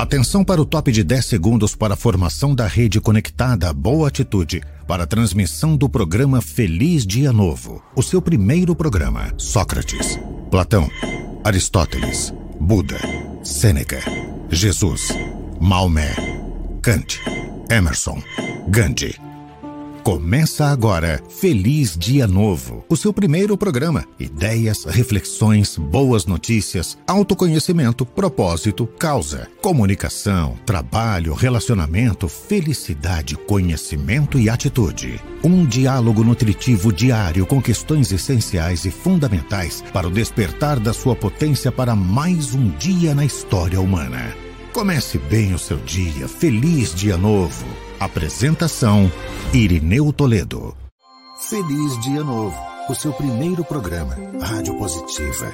Atenção para o top de 10 segundos para a formação da rede conectada Boa Atitude para a transmissão do programa Feliz Dia Novo. O seu primeiro programa. Sócrates, Platão, Aristóteles, Buda, Sêneca, Jesus, Maomé, Kant, Emerson, Gandhi. Começa agora Feliz Dia Novo, o seu primeiro programa. Ideias, reflexões, boas notícias, autoconhecimento, propósito, causa, comunicação, trabalho, relacionamento, felicidade, conhecimento e atitude. Um diálogo nutritivo diário com questões essenciais e fundamentais para o despertar da sua potência para mais um dia na história humana. Comece bem o seu dia. Feliz Dia Novo. Apresentação: Irineu Toledo. Feliz Dia Novo, o seu primeiro programa, Rádio Positiva.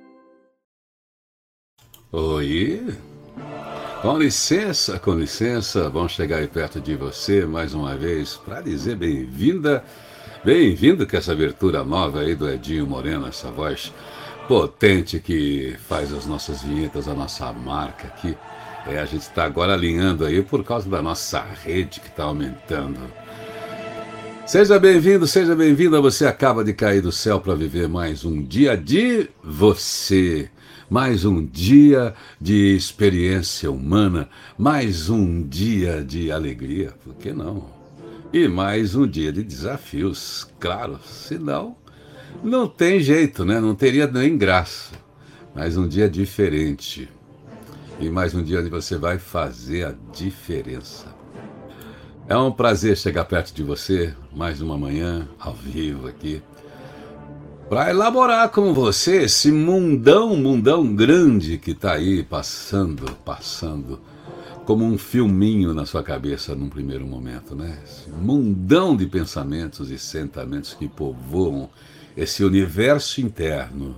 Oi, com licença, vamos chegar aí perto de você mais uma vez para dizer bem-vinda, bem-vindo com essa abertura nova aí do Edinho Moreno, essa voz potente que faz as nossas vinhetas, a nossa marca aqui. A gente está agora alinhando aí por causa da nossa rede que está aumentando. Seja bem-vinda, você acaba de cair do céu para viver mais um dia de você, mais um dia de experiência humana, mais um dia de alegria, por que não? E mais um dia de desafios, claro, senão não tem jeito, né? Não teria nem graça, mais um dia diferente. E mais um dia onde você vai fazer a diferença. É um prazer chegar perto de você, mais uma manhã, ao vivo aqui, para elaborar com você esse mundão grande que está aí passando, como um filminho na sua cabeça num primeiro momento, né? Esse mundão de pensamentos e sentimentos que povoam esse universo interno.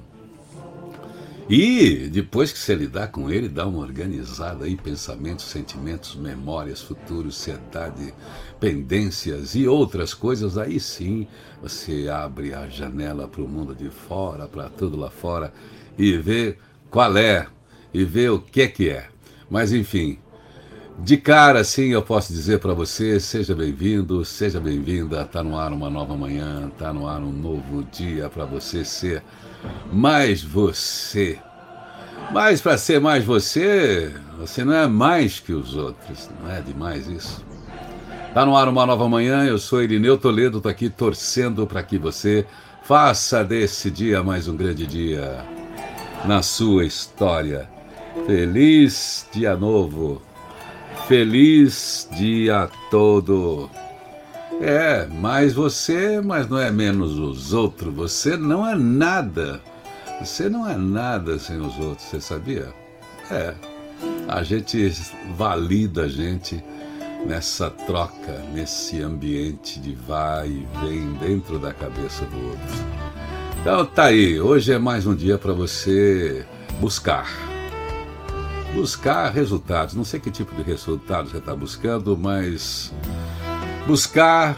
E depois que você lidar com ele, dá uma organizada aí, pensamentos, sentimentos, memórias, futuro, ansiedade, pendências e outras coisas, aí sim você abre a janela para o mundo de fora, para tudo lá fora, e vê qual é, e vê o que é. Mas enfim, de cara assim eu posso dizer para você, seja bem-vindo, seja bem-vinda, tá no ar uma nova manhã, tá no ar um novo dia para você ser mais você. Mas para ser mais você, você não é mais que os outros, não é demais isso? Tá no ar uma nova manhã, eu sou Irineu Toledo, tô aqui torcendo para que você faça desse dia mais um grande dia na sua história. Feliz Dia Novo, feliz dia todo. Mais você, mas não é menos os outros. Você não é nada. Você não é nada sem os outros, você sabia? A gente valida a gente nessa troca, nesse ambiente de vai e vem dentro da cabeça do outro. Então tá aí, hoje é mais um dia para você buscar resultados. Não sei que tipo de resultados você está buscando, mas buscar,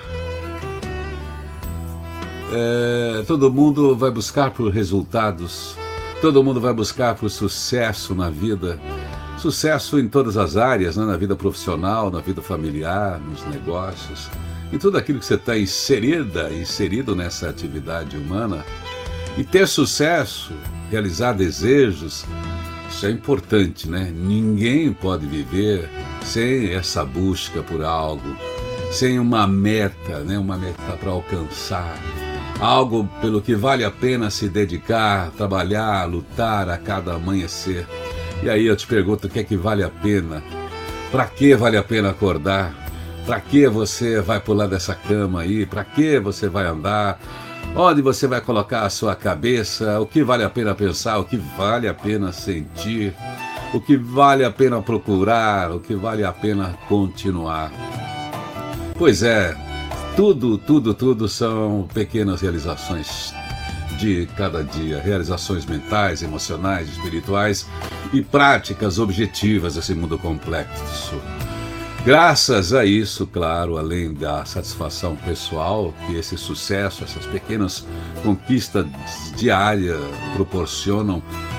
todo mundo vai buscar por resultados, todo mundo vai buscar por sucesso na vida, sucesso em todas as áreas, né? Na vida profissional, na vida familiar, nos negócios, em tudo aquilo que você está inserido nessa atividade humana. E ter sucesso, realizar desejos, isso é importante, né? Ninguém pode viver sem essa busca por algo, sem uma meta, né? Uma meta para alcançar, algo pelo que vale a pena se dedicar, trabalhar, lutar a cada amanhecer. E aí eu te pergunto, o que é que vale a pena? Para que vale a pena acordar? Para que você vai pular dessa cama aí? Para que você vai andar? Onde você vai colocar a sua cabeça? O que vale a pena pensar? O que vale a pena sentir? O que vale a pena procurar? O que vale a pena continuar? Pois é, tudo são pequenas realizações de cada dia, realizações mentais, emocionais, espirituais e práticas objetivas desse mundo complexo. Graças a isso, claro, além da satisfação pessoal que esse sucesso, essas pequenas conquistas diárias proporcionam,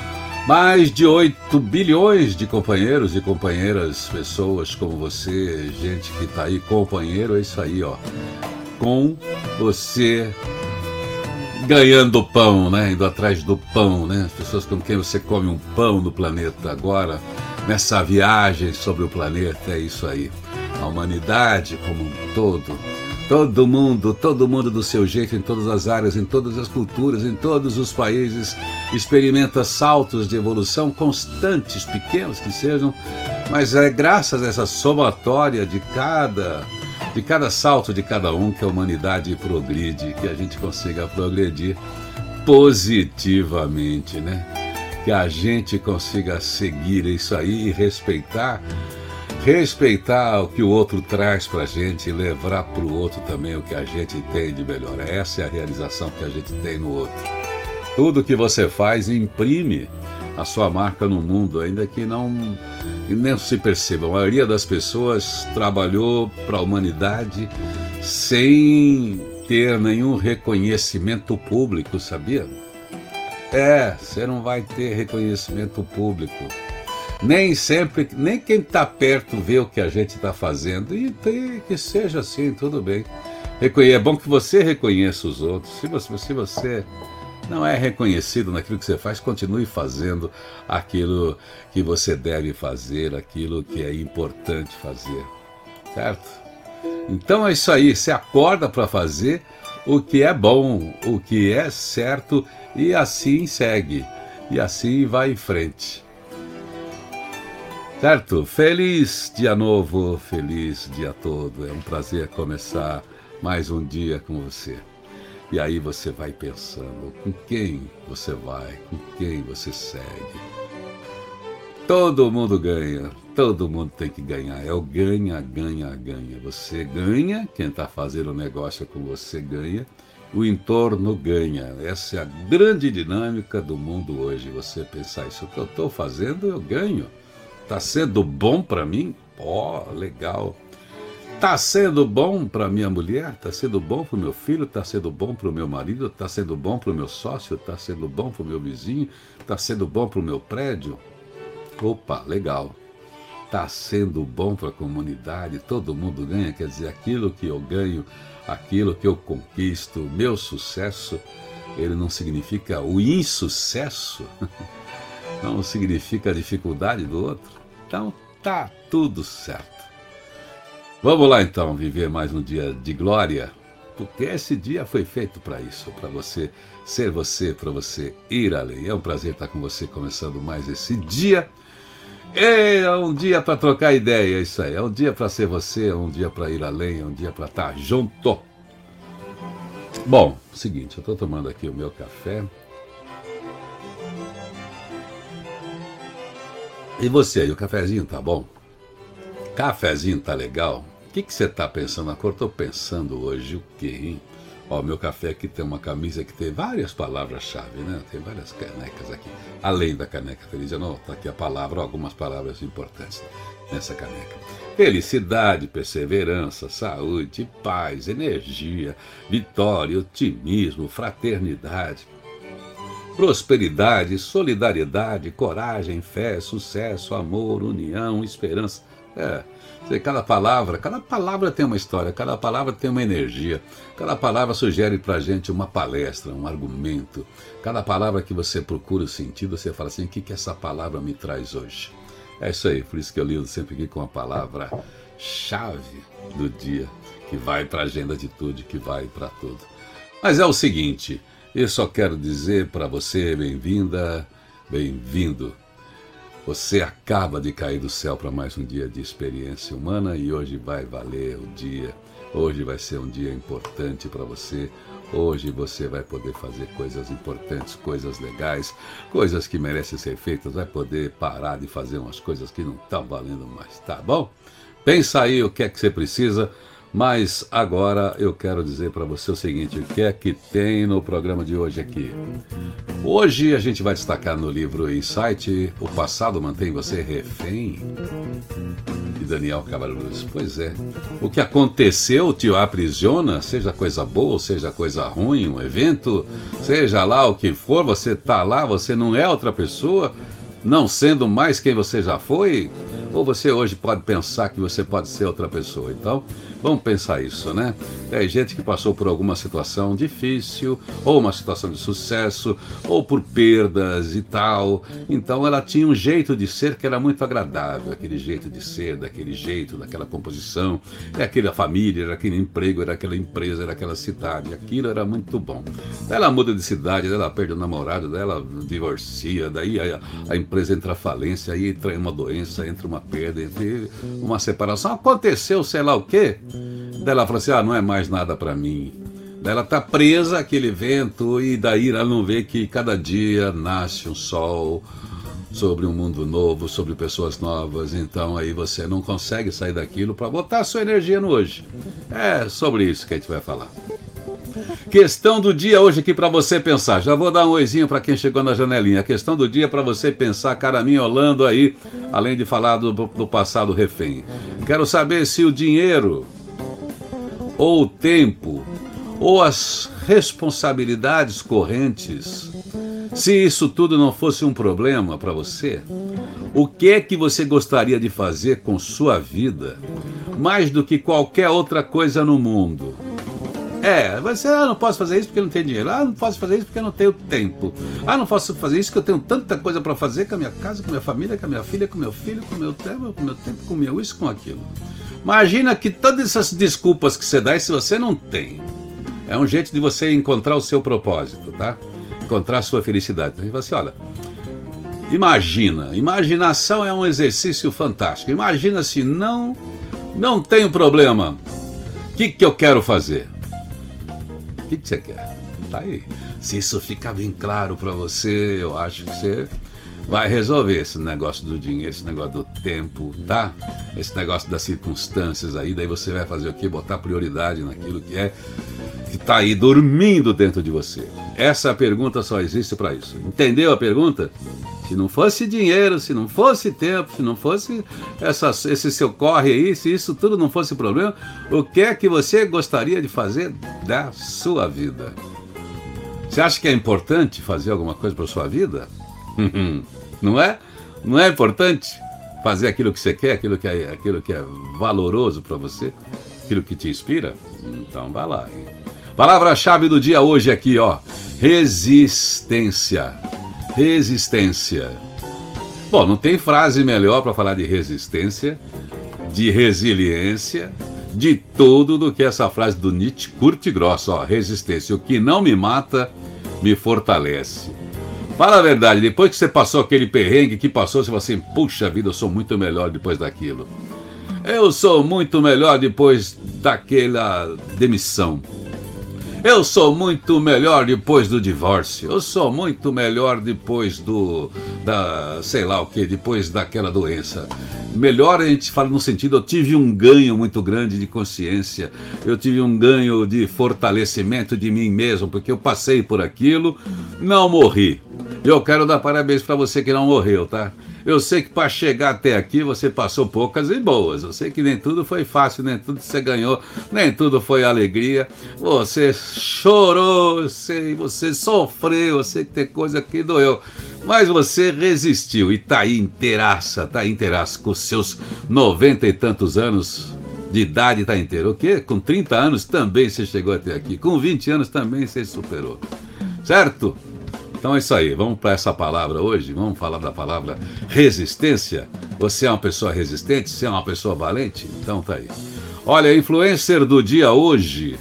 Mais de 8 bilhões de companheiros e companheiras, pessoas como você, gente que tá aí, companheiro, é isso aí, ó. Com você ganhando pão, né? Indo atrás do pão, né? As pessoas com quem você come um pão no planeta agora, nessa viagem sobre o planeta, é isso aí. A humanidade como um todo. Todo mundo do seu jeito, em todas as áreas, em todas as culturas, em todos os países, experimenta saltos de evolução constantes, pequenos que sejam, mas é graças a essa somatória de cada salto de cada um que a humanidade progride, que a gente consiga progredir positivamente, né? Que a gente consiga seguir isso aí e respeitar o que o outro traz pra gente e levar pro outro também o que a gente tem de melhor. Essa é a realização que a gente tem no outro. Tudo que você faz imprime a sua marca no mundo, ainda que não se perceba. A maioria das pessoas trabalhou para a humanidade sem ter nenhum reconhecimento público, sabia? Você não vai ter reconhecimento público. Nem sempre, nem quem está perto vê o que a gente está fazendo, e tem que seja assim, tudo bem. É bom que você reconheça os outros. Se você não é reconhecido naquilo que você faz, continue fazendo aquilo que você deve fazer, aquilo que é importante fazer, certo? Então é isso aí, você acorda para fazer o que é bom, o que é certo, e assim segue, e assim vai em frente. Certo? Feliz dia novo, feliz dia todo. É um prazer começar mais um dia com você. E aí você vai pensando com quem você vai, com quem você segue. Todo mundo ganha, todo mundo tem que ganhar. É o ganha, ganha, ganha. Você ganha, quem está fazendo o negócio com você ganha, o entorno ganha. Essa é a grande dinâmica do mundo hoje. Você pensar, isso que eu estou fazendo, eu ganho. Tá sendo bom para mim? Legal. Tá sendo bom para minha mulher? Tá sendo bom para o meu filho? Tá sendo bom para o meu marido? Tá sendo bom para o meu sócio? Tá sendo bom para o meu vizinho? Tá sendo bom para o meu prédio? Opa, legal. Tá sendo bom para a comunidade? Todo mundo ganha, quer dizer, aquilo que eu ganho, aquilo que eu conquisto, o meu sucesso, ele não significa o insucesso, não significa a dificuldade do outro. Então tá tudo certo. Vamos lá então viver mais um dia de glória, porque esse dia foi feito para isso, para você ser você, para você ir além. É um prazer estar com você começando mais esse dia. É um dia para trocar ideia, é isso aí. É um dia para ser você, é um dia para ir além, é um dia para estar junto. Bom, seguinte, eu estou tomando aqui o meu café. E você aí, o cafezinho tá bom? Cafezinho tá legal? O que você tá pensando? Eu tô pensando hoje o quê, hein? Ó, meu café aqui tem uma camisa que tem várias palavras-chave, né? Tem várias canecas aqui. Além da caneca feliz, não, tá aqui a palavra, algumas palavras importantes nessa caneca. Felicidade, perseverança, saúde, paz, energia, vitória, otimismo, fraternidade, prosperidade, solidariedade, coragem, fé, sucesso, amor, união, esperança. Cada palavra tem uma história, cada palavra tem uma energia, cada palavra sugere pra gente uma palestra, um argumento. Cada palavra que você procura o sentido, você fala assim, o que essa palavra me traz hoje? É isso aí, por isso que eu lido sempre aqui com a palavra-chave do dia, que vai pra agenda de tudo, que vai pra tudo. Mas é o seguinte, eu só quero dizer para você, bem-vinda, bem-vindo. Você acaba de cair do céu para mais um dia de experiência humana e hoje vai valer o dia. Hoje vai ser um dia importante para você. Hoje você vai poder fazer coisas importantes, coisas legais, coisas que merecem ser feitas. Vai poder parar de fazer umas coisas que não estão valendo mais, tá bom? Pensa aí o que é que você precisa. Mas agora eu quero dizer para você o seguinte, o que é que tem no programa de hoje aqui? Hoje a gente vai destacar no livro Insight, O Passado Mantém Você Refém, de Daniel Cavallos. Pois é, o que aconteceu te aprisiona, seja coisa boa ou seja coisa ruim, um evento, seja lá o que for, você tá lá, você não é outra pessoa, não sendo mais quem você já foi, ou você hoje pode pensar que você pode ser outra pessoa. Então, vamos pensar isso, né? Tem gente que passou por alguma situação difícil, ou uma situação de sucesso, ou por perdas e tal. Então, ela tinha um jeito de ser que era muito agradável, aquele jeito de ser, daquele jeito, daquela composição, é aquela família, era aquele emprego, era aquela empresa, era aquela cidade, aquilo era muito bom. Daí ela muda de cidade, daí ela perde o namorado, daí ela divorcia, daí a empresa entra à falência, aí entra uma doença, entra uma perda, entra uma separação, aconteceu sei lá o quê, daí ela fala assim, não é mais nada para mim. Daí ela tá presa àquele vento e daí ela não vê que cada dia nasce um sol sobre um mundo novo, sobre pessoas novas, então aí você não consegue sair daquilo para botar a sua energia no hoje. É sobre isso que a gente vai falar. Questão do dia hoje aqui para você pensar. Já vou dar um oizinho para quem chegou na janelinha. A questão do dia para você pensar, caraminholando aí, além de falar do passado refém. Quero saber se o dinheiro, ou o tempo, ou as responsabilidades correntes, se isso tudo não fosse um problema para você, o que é que você gostaria de fazer com sua vida, mais do que qualquer outra coisa no mundo? Você, não posso fazer isso porque não tenho dinheiro. Não posso fazer isso porque eu não tenho tempo. Não posso fazer isso porque eu tenho tanta coisa para fazer com a minha casa, com a minha família, com a minha filha, com o meu filho, com o meu tempo, com o meu isso, com aquilo. Imagina que todas essas desculpas que você dá, se você não tem, é um jeito de você encontrar o seu propósito, tá? Encontrar a sua felicidade. Então, você fala assim, imaginação é um exercício fantástico. Imagina se não tenho problema. O que eu quero fazer? O que você quer? Tá aí. Se isso ficar bem claro para você, eu acho que você vai resolver esse negócio do dinheiro, esse negócio do tempo, tá? Esse negócio das circunstâncias aí, daí você vai fazer o quê? Botar prioridade naquilo que tá aí dormindo dentro de você. Essa pergunta só existe para isso. Entendeu a pergunta? Se não fosse dinheiro, se não fosse tempo, se não fosse esse seu corre aí, se isso tudo não fosse problema, o que é que você gostaria de fazer da sua vida? Você acha que é importante fazer alguma coisa para sua vida? Não é? Não é importante fazer aquilo que você quer, aquilo que é valoroso para você, aquilo que te inspira? Então vai lá, hein? Palavra-chave do dia hoje aqui, ó. Resistência. Resistência. Bom, não tem frase melhor para falar de resistência, de resiliência, de tudo do que essa frase do Nietzsche, curta e grossa, ó. Resistência. O que não me mata, me fortalece. Fala a verdade, depois que você passou aquele perrengue que passou, você fala assim, puxa vida, eu sou muito melhor depois daquilo. Eu sou muito melhor depois daquela demissão. Eu sou muito melhor depois do divórcio. Eu sou muito melhor depois sei lá o que, depois daquela doença. Melhor a gente fala no sentido, eu tive um ganho muito grande de consciência. Eu tive um ganho de fortalecimento de mim mesmo, porque eu passei por aquilo, não morri. Eu quero dar parabéns para você que não morreu, tá? Eu sei que para chegar até aqui você passou poucas e boas. Eu sei que nem tudo foi fácil, nem tudo você ganhou, nem tudo foi alegria. Você chorou, você sofreu, eu sei que tem coisa que doeu. Mas você resistiu e tá aí inteiraça, com os seus 90 e tantos anos de idade, tá inteiro. O quê? Com 30 anos também você chegou até aqui. Com 20 anos também você superou. Certo? Então é isso aí, vamos para essa palavra hoje, vamos falar da palavra resistência. Você é uma pessoa resistente? Você é uma pessoa valente? Então tá aí. Olha, influencer do dia hoje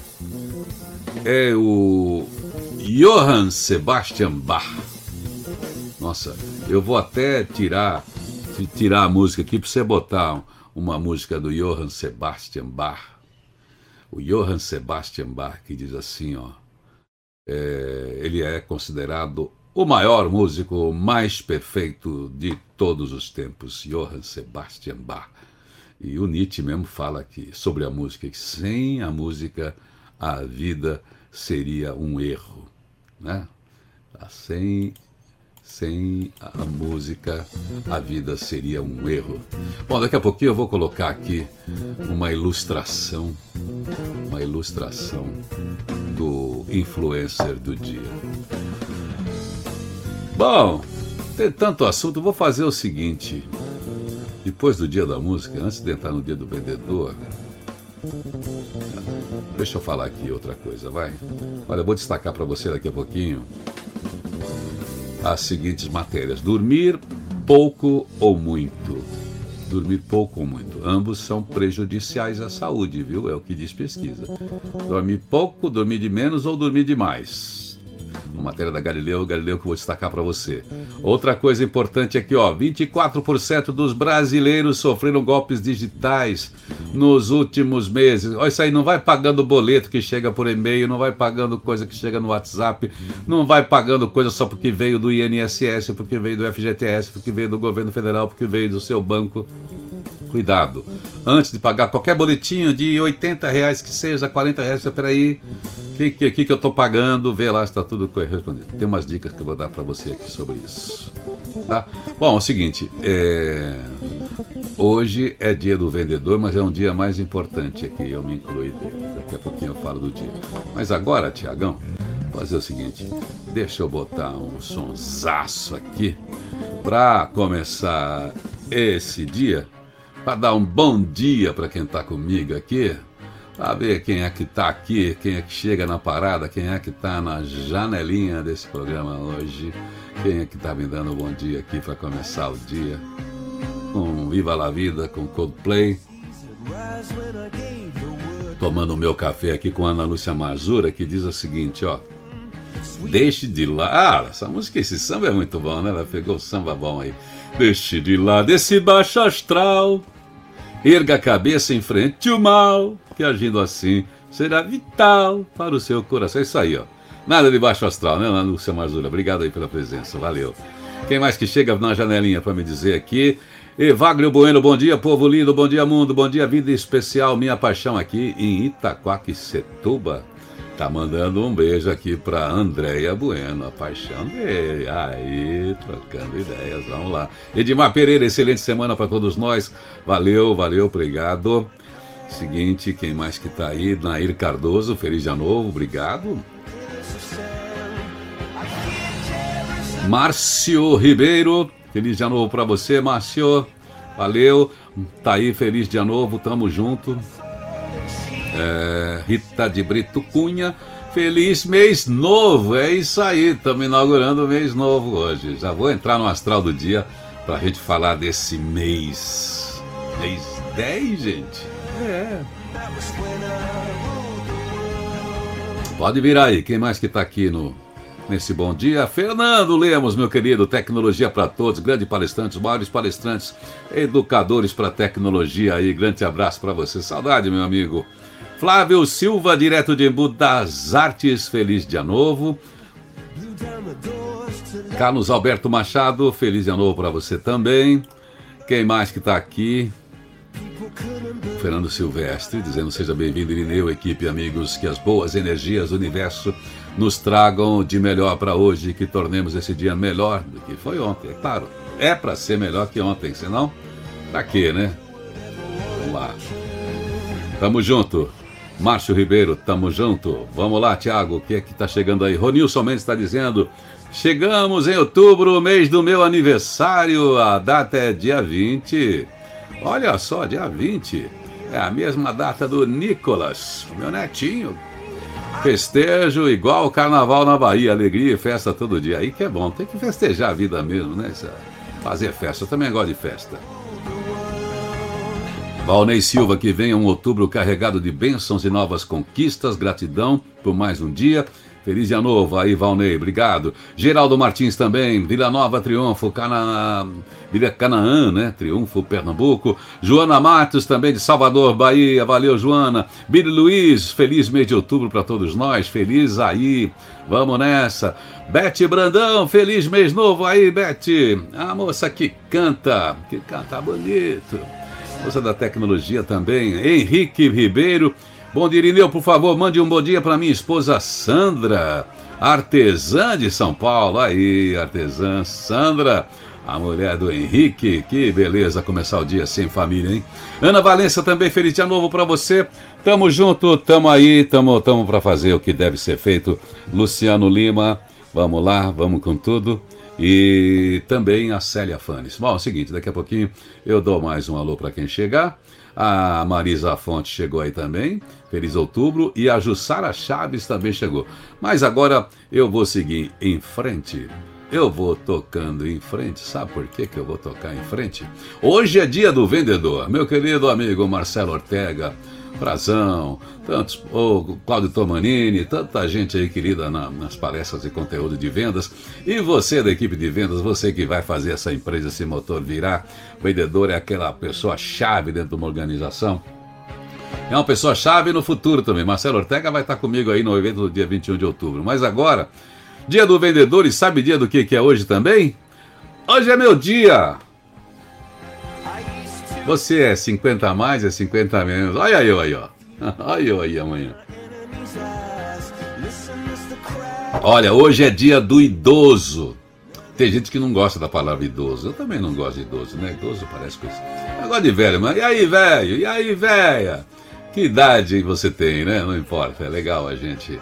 é o Johann Sebastian Bach. Nossa, eu vou até tirar a música aqui para você botar uma música do Johann Sebastian Bach. O Johann Sebastian Bach, que diz assim, ó. Ele é considerado o maior músico mais perfeito de todos os tempos, Johann Sebastian Bach. E o Nietzsche mesmo fala aqui sobre a música, que sem a música a vida seria um erro, né? Sem a música a vida seria um erro. Bom, daqui a pouquinho eu vou colocar aqui uma ilustração do influencer do dia. Bom, Tem tanto assunto, vou fazer o seguinte. Depois do dia da música, antes de entrar no dia do vendedor, deixa eu falar aqui outra coisa, vai. Olha, eu vou destacar para você daqui a pouquinho as seguintes matérias. Dormir pouco ou muito. Dormir pouco ou muito. Ambos são prejudiciais à saúde, viu? É o que diz pesquisa. Dormir pouco, dormir de menos ou dormir demais. Uma matéria da Galileu que eu vou destacar para você. Outra coisa importante aqui, ó, 24% dos brasileiros sofreram golpes digitais nos últimos meses. Olha, isso aí, não vai pagando boleto que chega por e-mail, não vai pagando coisa que chega no WhatsApp, não vai pagando coisa só porque veio do INSS, porque veio do FGTS, porque veio do governo federal, porque veio do seu banco. Cuidado. Antes de pagar qualquer boletinho de R$80 que seja, R$40, peraí, o que eu estou pagando, vê lá se está tudo correspondido. Tem umas dicas que eu vou dar para você aqui sobre isso. Tá? Bom, é o seguinte, hoje é dia do vendedor, mas é um dia mais importante aqui, eu me incluí dele. Daqui a pouquinho eu falo do dia. Mas agora, Tiagão, vou fazer o seguinte, deixa eu botar um sonsaço aqui para começar esse dia. Para dar um bom dia para quem está comigo aqui, para ver quem é que está aqui, quem é que chega na parada, quem é que está na janelinha desse programa hoje, quem é que está me dando um bom dia aqui para começar o dia, com Viva la Vida, com Coldplay, tomando o meu café aqui com a Ana Lúcia Mazura, que diz o seguinte, ó, deixe de lá, essa música, esse samba é muito bom, né? Ela pegou o samba bom aí, deixe de lá desse baixo astral, erga a cabeça em frente ao mal, que agindo assim será vital para o seu coração. É isso aí, ó. Nada de baixo astral, né, Lúcia Marzula? Obrigado aí pela presença, valeu. Quem mais que chega na janelinha para me dizer aqui? Evagrio Bueno, bom dia, povo lindo, bom dia, mundo, bom dia, vida especial, minha paixão aqui em Itaquaquecetuba. Tá mandando um beijo aqui para Andréia Bueno, a paixão dele. Aí, trocando ideias, vamos lá. Edmar Pereira, excelente semana para todos nós. Valeu, obrigado. Seguinte, quem mais que tá aí? Nair Cardoso, feliz dia novo, obrigado. Márcio Ribeiro, feliz dia novo para você, Márcio. Valeu, tá aí, feliz dia novo, tamo junto. Rita de Brito Cunha, feliz mês novo, é isso aí, estamos inaugurando o mês novo hoje. Já vou entrar no astral do dia pra gente falar desse mês 10, gente. Pode vir aí, quem mais que tá aqui nesse bom dia? Fernando Lemos, meu querido, Tecnologia para Todos, grande palestrante, os maiores palestrantes, educadores para tecnologia aí, grande abraço para você, saudade, meu amigo. Flávio Silva, direto de Embu das Artes, feliz dia novo. Carlos Alberto Machado, feliz dia novo para você também. Quem mais que está aqui? Fernando Silvestre, dizendo seja bem-vindo, Irineu, equipe, amigos, que as boas energias do universo nos tragam de melhor para hoje, que tornemos esse dia melhor do que foi ontem. É claro, é para ser melhor que ontem, senão, pra quê, né? Vamos lá. Tamo junto. Márcio Ribeiro, tamo junto. Vamos lá, Tiago, o que é que tá chegando aí? Ronilson Mendes está dizendo, chegamos em outubro, mês do meu aniversário, a data é dia 20. Olha só, dia 20. É a mesma data do Nicolas, meu netinho. Festejo igual o carnaval na Bahia, alegria e festa todo dia. Aí que é bom, tem que festejar a vida mesmo, né? Fazer festa, eu também gosto de festa. Valnei Silva, que venha um outubro carregado de bênçãos e novas conquistas, gratidão por mais um dia. Feliz dia novo aí, Valnei, obrigado. Geraldo Martins também, Vila Nova, Triunfo, Vila Canaã, né? Triunfo, Pernambuco. Joana Matos, também de Salvador, Bahia, valeu, Joana. Billy Luiz, feliz mês de outubro para todos nós, feliz aí, vamos nessa. Bete Brandão, feliz mês novo aí, Bete. A moça que canta bonito. Moça da tecnologia também. Henrique Ribeiro. Bom dia, Irineu, por favor, mande um bom dia para minha esposa Sandra, artesã de São Paulo. Aí, artesã Sandra, a mulher do Henrique. Que beleza começar o dia sem família, hein? Ana Valença também, feliz dia novo para você. Tamo junto, tamo aí, tamo para fazer o que deve ser feito. Luciano Lima, vamos lá, vamos com tudo. e também a Célia Fanes. Bom, é o seguinte, daqui a pouquinho eu dou mais um alô para quem chegar. A Marisa Fonte chegou aí também, feliz outubro, e a Jussara Chaves também chegou. Mas agora eu vou seguir em frente. Eu vou tocando em frente. Sabe por que eu vou tocar em frente? Hoje é dia do vendedor. Meu querido amigo Marcelo Ortega, Frazão, tantos, o Cláudio Tomanini, tanta gente aí querida nas palestras de conteúdo de vendas. E você da equipe de vendas, você que vai fazer essa empresa, esse motor virar. O vendedor é aquela pessoa-chave dentro de uma organização. É uma pessoa-chave no futuro também. Marcelo Ortega vai estar comigo aí no evento do dia 21 de outubro. Mas agora, dia do vendedor, e sabe dia do que é hoje também? Hoje é meu dia! Você é 50 a mais, é 50 a menos. Olha eu aí, ó. Olha eu aí amanhã. Olha, hoje é dia do idoso. Tem gente que não gosta da palavra idoso. Eu também não gosto de idoso, né? Idoso parece coisa. Eu gosto de velho, mas e aí, velho? E aí, velha? Que idade você tem, né? Não importa. É legal a gente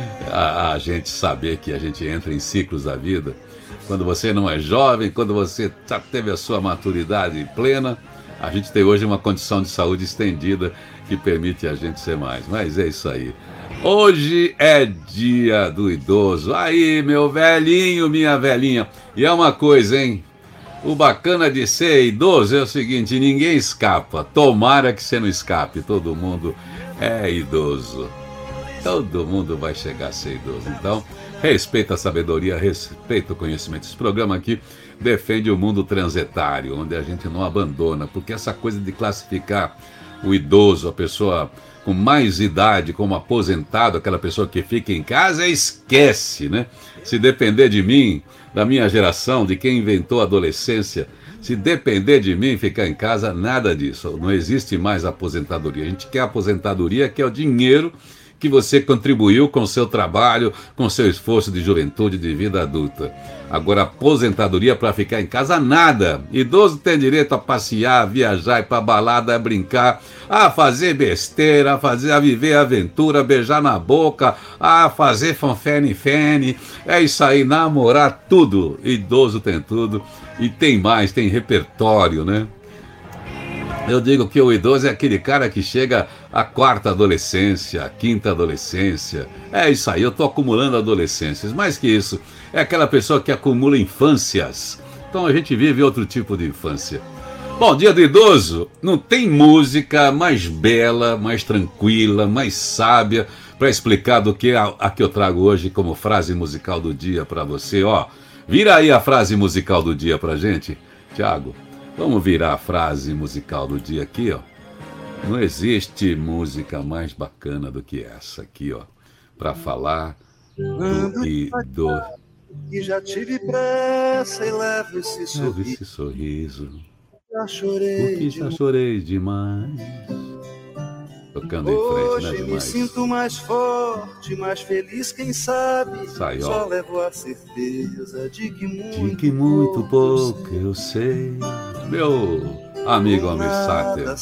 saber que a gente entra em ciclos da vida. Quando você não é jovem, quando você já teve a sua maturidade plena, a gente tem hoje uma condição de saúde estendida que permite a gente ser mais. Mas é isso aí. Hoje é dia do idoso. Aí, meu velhinho, minha velhinha. E é uma coisa, hein? O bacana de ser idoso é o seguinte, ninguém escapa. Tomara que você não escape. Todo mundo é idoso. Todo mundo vai chegar a ser idoso. Então, respeita a sabedoria, respeita o conhecimento. Esse programa aqui defende o mundo transitário, onde a gente não abandona, porque essa coisa de classificar o idoso, a pessoa com mais idade, como aposentado, aquela pessoa que fica em casa, esquece, né? Se depender de mim, da minha geração, de quem inventou a adolescência, se depender de mim ficar em casa, nada disso. Não existe mais aposentadoria. A gente quer aposentadoria, que é o dinheiro que você contribuiu com o seu trabalho, com o seu esforço de juventude, de vida adulta. Agora, aposentadoria para ficar em casa, nada. Idoso tem direito a passear, a viajar, ir para balada, a brincar, a fazer besteira, a viver aventura, a beijar na boca, a fazer fanfene-fene. É isso aí, namorar, tudo. Idoso tem tudo. E tem mais, tem repertório, né? Eu digo que o idoso é aquele cara que chega à quarta adolescência, à quinta adolescência. É isso aí, eu estou acumulando adolescências. Mais que isso, é aquela pessoa que acumula infâncias. Então a gente vive outro tipo de infância. Bom, dia do idoso, não tem música mais bela, mais tranquila, mais sábia para explicar do que a que eu trago hoje como frase musical do dia para você. Ó, vira aí a frase musical do dia pra gente, Thiago. Vamos virar a frase musical do dia aqui, ó. Não existe música mais bacana do que essa aqui, ó. Para falar do idoso. E já tive pressa e levo esse sorriso. Leve esse sorriso. Já chorei, porque já chorei demais. Tocando em frente, né, hoje me demais. sinto mais forte, mais feliz, quem sabe. Sai, ó. Só levo a certeza de que muito pouco eu sei. Meu amigo Almir Sater,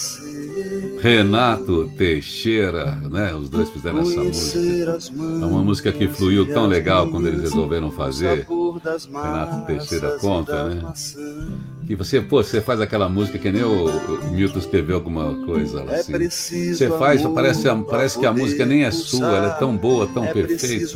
Renato Teixeira, né? Os dois fizeram essa música. É uma música que fluiu tão legal quando eles resolveram fazer. Renato Teixeira conta, né? Que você faz aquela música que nem o Milton escreveu alguma coisa assim. Você faz, parece que a música nem é sua, ela é tão boa, tão perfeita.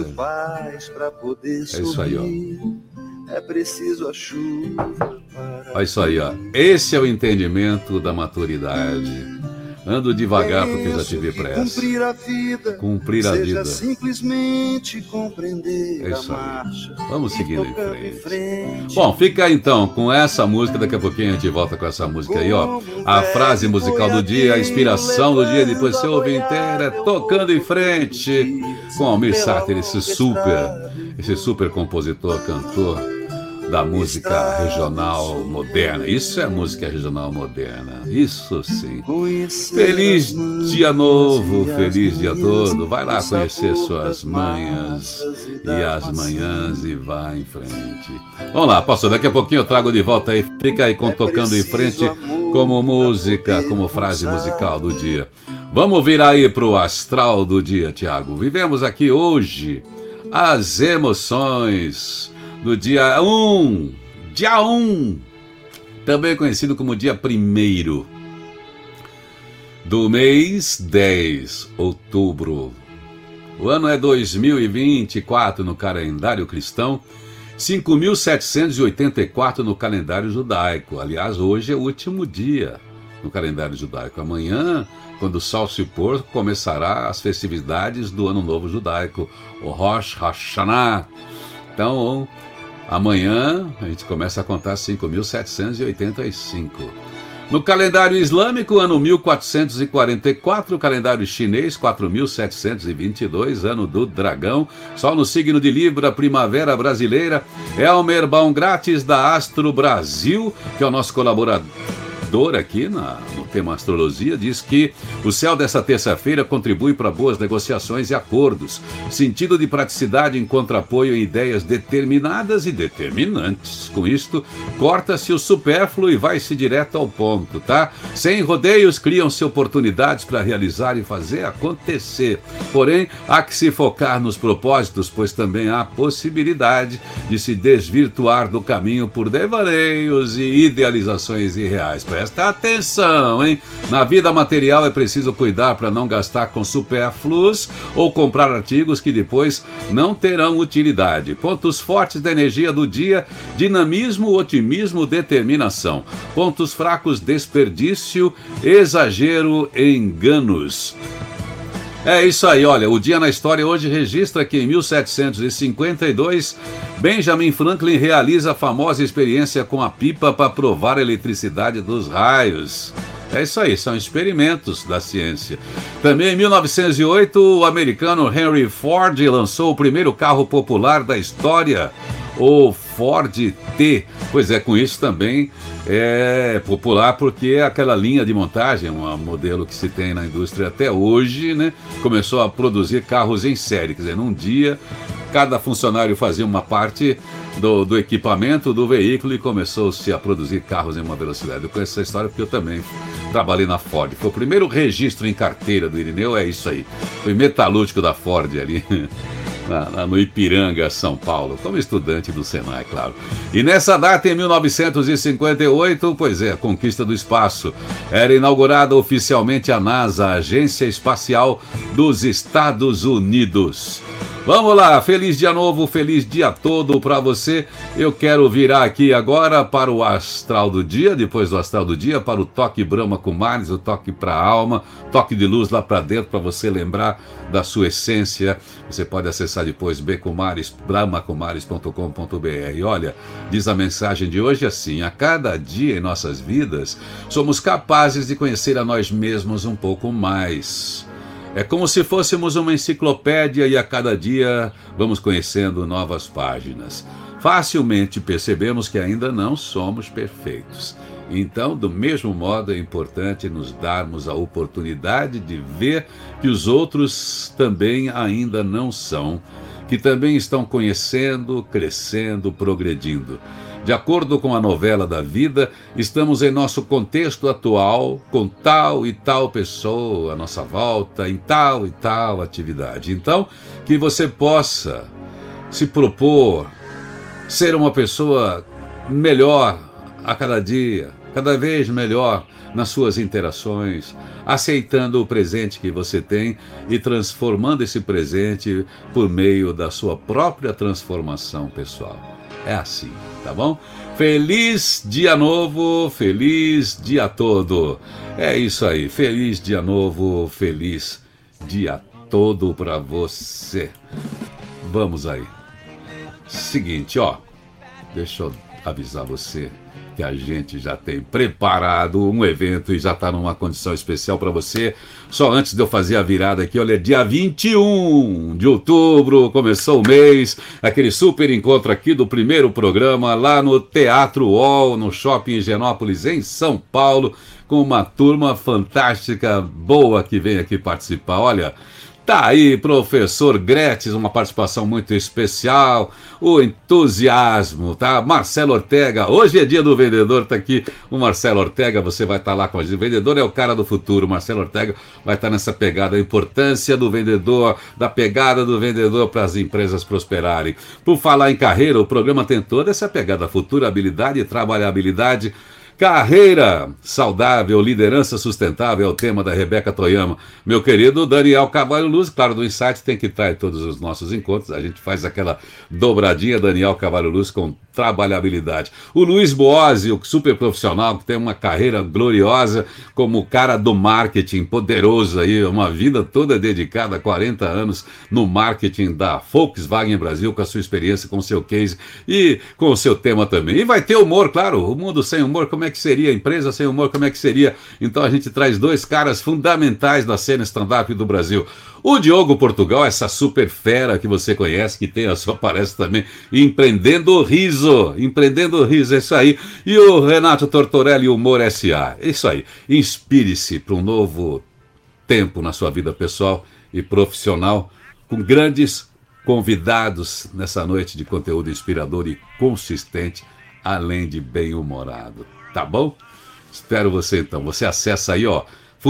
É isso aí, ó. É preciso a chuva. Olha isso aí, ó. Esse é o entendimento da maturidade. Ando devagar porque já tive pressa. Cumprir a vida. Seja simplesmente compreender é isso a aí. marcha. Vamos seguindo em frente. Bom, fica então com essa música. Daqui a pouquinho a gente volta com essa música aí, ó. A frase musical do dia, a inspiração do dia. Depois você ouve inteira, tocando em frente. Com Almir Sater, esse super compositor, cantor da música regional moderna. Isso é música regional moderna. Isso sim. Feliz dia novo, feliz dia todo. Vai lá conhecer suas manhas e as manhãs e vai em frente. Vamos lá, pastor, daqui a pouquinho eu trago de volta aí. Fica aí com Tocando em Frente como música, como frase musical do dia. Vamos virar aí pro astral do dia, Tiago. Vivemos aqui hoje as emoções. do dia 1, também conhecido como dia 1º do mês 10, outubro. O ano é 2024 no calendário cristão, 5.784 no calendário judaico. Aliás, hoje é o último dia no calendário judaico. Amanhã, quando o sol se pôr, começará as festividades do Ano Novo Judaico, o Rosh Hashanah. Então, amanhã a gente começa a contar 5.785. No calendário islâmico, ano 1444, calendário chinês, 4.722, ano do dragão, sol no signo de Libra, primavera brasileira. Elmer Baumgratz, da Astro Brasil, que é o nosso colaborador aqui no tema astrologia, diz que o céu dessa terça-feira contribui para boas negociações e acordos. Sentido de praticidade encontra apoio em ideias determinadas e determinantes. Com isto, corta-se o supérfluo e vai-se direto ao ponto, tá? Sem rodeios, criam-se oportunidades para realizar e fazer acontecer. Porém, há que se focar nos propósitos, pois também há possibilidade de se desvirtuar do caminho por devaneios e idealizações irreais. Presta atenção, hein? Na vida material é preciso cuidar para não gastar com supérfluos ou comprar artigos que depois não terão utilidade. Pontos fortes da energia do dia: dinamismo, otimismo, determinação. Pontos fracos: desperdício, exagero e enganos. É isso aí, olha, o dia na história hoje registra que em 1752, Benjamin Franklin realiza a famosa experiência com a pipa para provar a eletricidade dos raios. É isso aí, são experimentos da ciência. Também em 1908, o americano Henry Ford lançou o primeiro carro popular da história, o Ford T. Pois é, com isso também é popular porque é aquela linha de montagem, um modelo que se tem na indústria até hoje, né? Começou a produzir carros em série, quer dizer, num dia cada funcionário fazia uma parte do equipamento do veículo e começou-se a produzir carros em uma velocidade. Eu conheço essa história porque eu também trabalhei na Ford. Foi o primeiro registro em carteira do Irineu, é isso aí. Foi metalúrgico da Ford ali. No Ipiranga, São Paulo, como estudante do Senai, claro. E nessa data, em 1958, pois é, a conquista do espaço, era inaugurada oficialmente a NASA, a Agência Espacial dos Estados Unidos. Vamos lá, feliz dia novo, feliz dia todo para você. Eu quero virar aqui agora para o astral do dia, depois do astral do dia, para o toque Brahma Kumaris, o toque para a alma, toque de luz lá para dentro, para você lembrar da sua essência. Você pode acessar depois brahmakumaris.com.br. Olha, diz a mensagem de hoje assim: a cada dia em nossas vidas, somos capazes de conhecer a nós mesmos um pouco mais. É como se fôssemos uma enciclopédia e a cada dia vamos conhecendo novas páginas. Facilmente percebemos que ainda não somos perfeitos. Então, do mesmo modo, é importante nos darmos a oportunidade de ver que os outros também ainda não são, que também estão conhecendo, crescendo, progredindo. De acordo com a novela da vida, estamos em nosso contexto atual, com tal e tal pessoa à nossa volta, em tal e tal atividade. Então, que você possa se propor ser uma pessoa melhor a cada dia, cada vez melhor nas suas interações, aceitando o presente que você tem e transformando esse presente por meio da sua própria transformação pessoal. É assim, tá bom? Feliz dia novo, feliz dia todo. É isso aí, feliz dia novo, feliz dia todo pra você. Vamos aí. Seguinte, ó, deixa eu avisar você que a gente já tem preparado um evento e já está numa condição especial para você. Só antes de eu fazer a virada aqui, olha, dia 21 de outubro, começou o mês, aquele super encontro aqui do primeiro programa lá no Teatro UOL, no Shopping Higienópolis, em São Paulo, com uma turma fantástica, boa, que vem aqui participar. Olha, Tá aí, professor Gretz, uma participação muito especial, o entusiasmo, tá? Marcelo Ortega, hoje é dia do vendedor, tá aqui o Marcelo Ortega, você vai estar lá com a gente. O vendedor é o cara do futuro, Marcelo Ortega vai estar nessa pegada, a importância do vendedor, da pegada do vendedor para as empresas prosperarem. Por falar em carreira, o programa tem toda essa pegada, futura habilidade e trabalhabilidade. Carreira saudável, liderança sustentável é o tema da Rebeca Toyama. Meu querido Daniel Carvalho Luz, claro, do Insight tem que estar em todos os nossos encontros. A gente faz aquela dobradinha Daniel Carvalho Luz com trabalhabilidade. O Luiz Boazzi, o super profissional que tem uma carreira gloriosa como cara do marketing, poderoso aí, uma vida toda dedicada, 40 anos no marketing da Volkswagen Brasil, com a sua experiência, com o seu case e com o seu tema também. E vai ter humor, claro, o mundo sem humor, como é que seria? A empresa sem humor, como é que seria? Então a gente traz dois caras fundamentais da cena stand-up do Brasil. O Diogo Portugal, essa super fera que você conhece, que tem a sua palestra também, Empreendendo Riso, é isso aí. E o Renato Tortorelli, Humor S.A., é isso aí. Inspire-se para um novo tempo na sua vida pessoal e profissional, com grandes convidados nessa noite de conteúdo inspirador e consistente, além de bem-humorado. Tá bom? Espero você então. Você acessa aí, ó,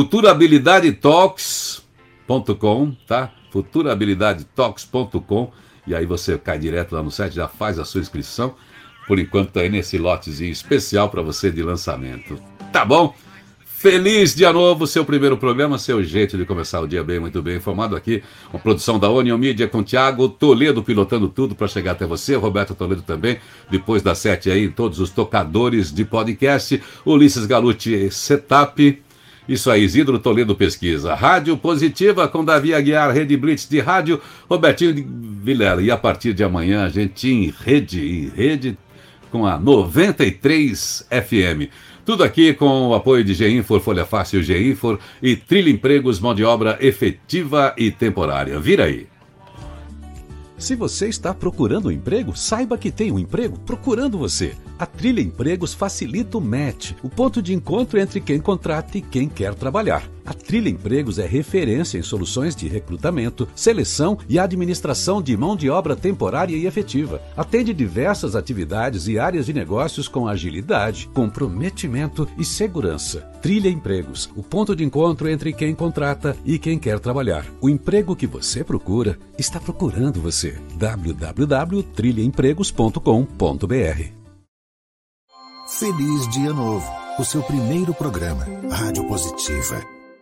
futurabilidadetalks.com, tá? futurabilidadetalks.com, e aí você cai direto lá no site, já faz a sua inscrição. Por enquanto tá aí nesse lotezinho especial para você de lançamento. Tá bom? Feliz dia novo, seu primeiro programa, seu jeito de começar o dia bem, muito bem informado aqui. Uma produção da Onion Media com Thiago Toledo pilotando tudo para chegar até você. Roberto Toledo também, depois das 7 aí em todos os tocadores de podcast. Ulisses Galuti Setup. Isso aí, Isidro Toledo Pesquisa. Rádio Positiva com Davi Aguiar, Rede Blitz de Rádio, Robertinho de Vilela. E a partir de amanhã a gente em rede com a 93 FM. Tudo aqui com o apoio de G-Infor, Folha Fácil G-Infor e Trilha Empregos, mão de obra efetiva e temporária. Vira aí. Se você está procurando um emprego, saiba que tem um emprego procurando você. A Trilha Empregos facilita o match, o ponto de encontro entre quem contrata e quem quer trabalhar. A Trilha Empregos é referência em soluções de recrutamento, seleção e administração de mão de obra temporária e efetiva. Atende diversas atividades e áreas de negócios com agilidade, comprometimento e segurança. Trilha Empregos, o ponto de encontro entre quem contrata e quem quer trabalhar. O emprego que você procura está procurando você. www.trilhaempregos.com.br. Feliz Dia Novo, o seu primeiro programa, Rádio Positiva.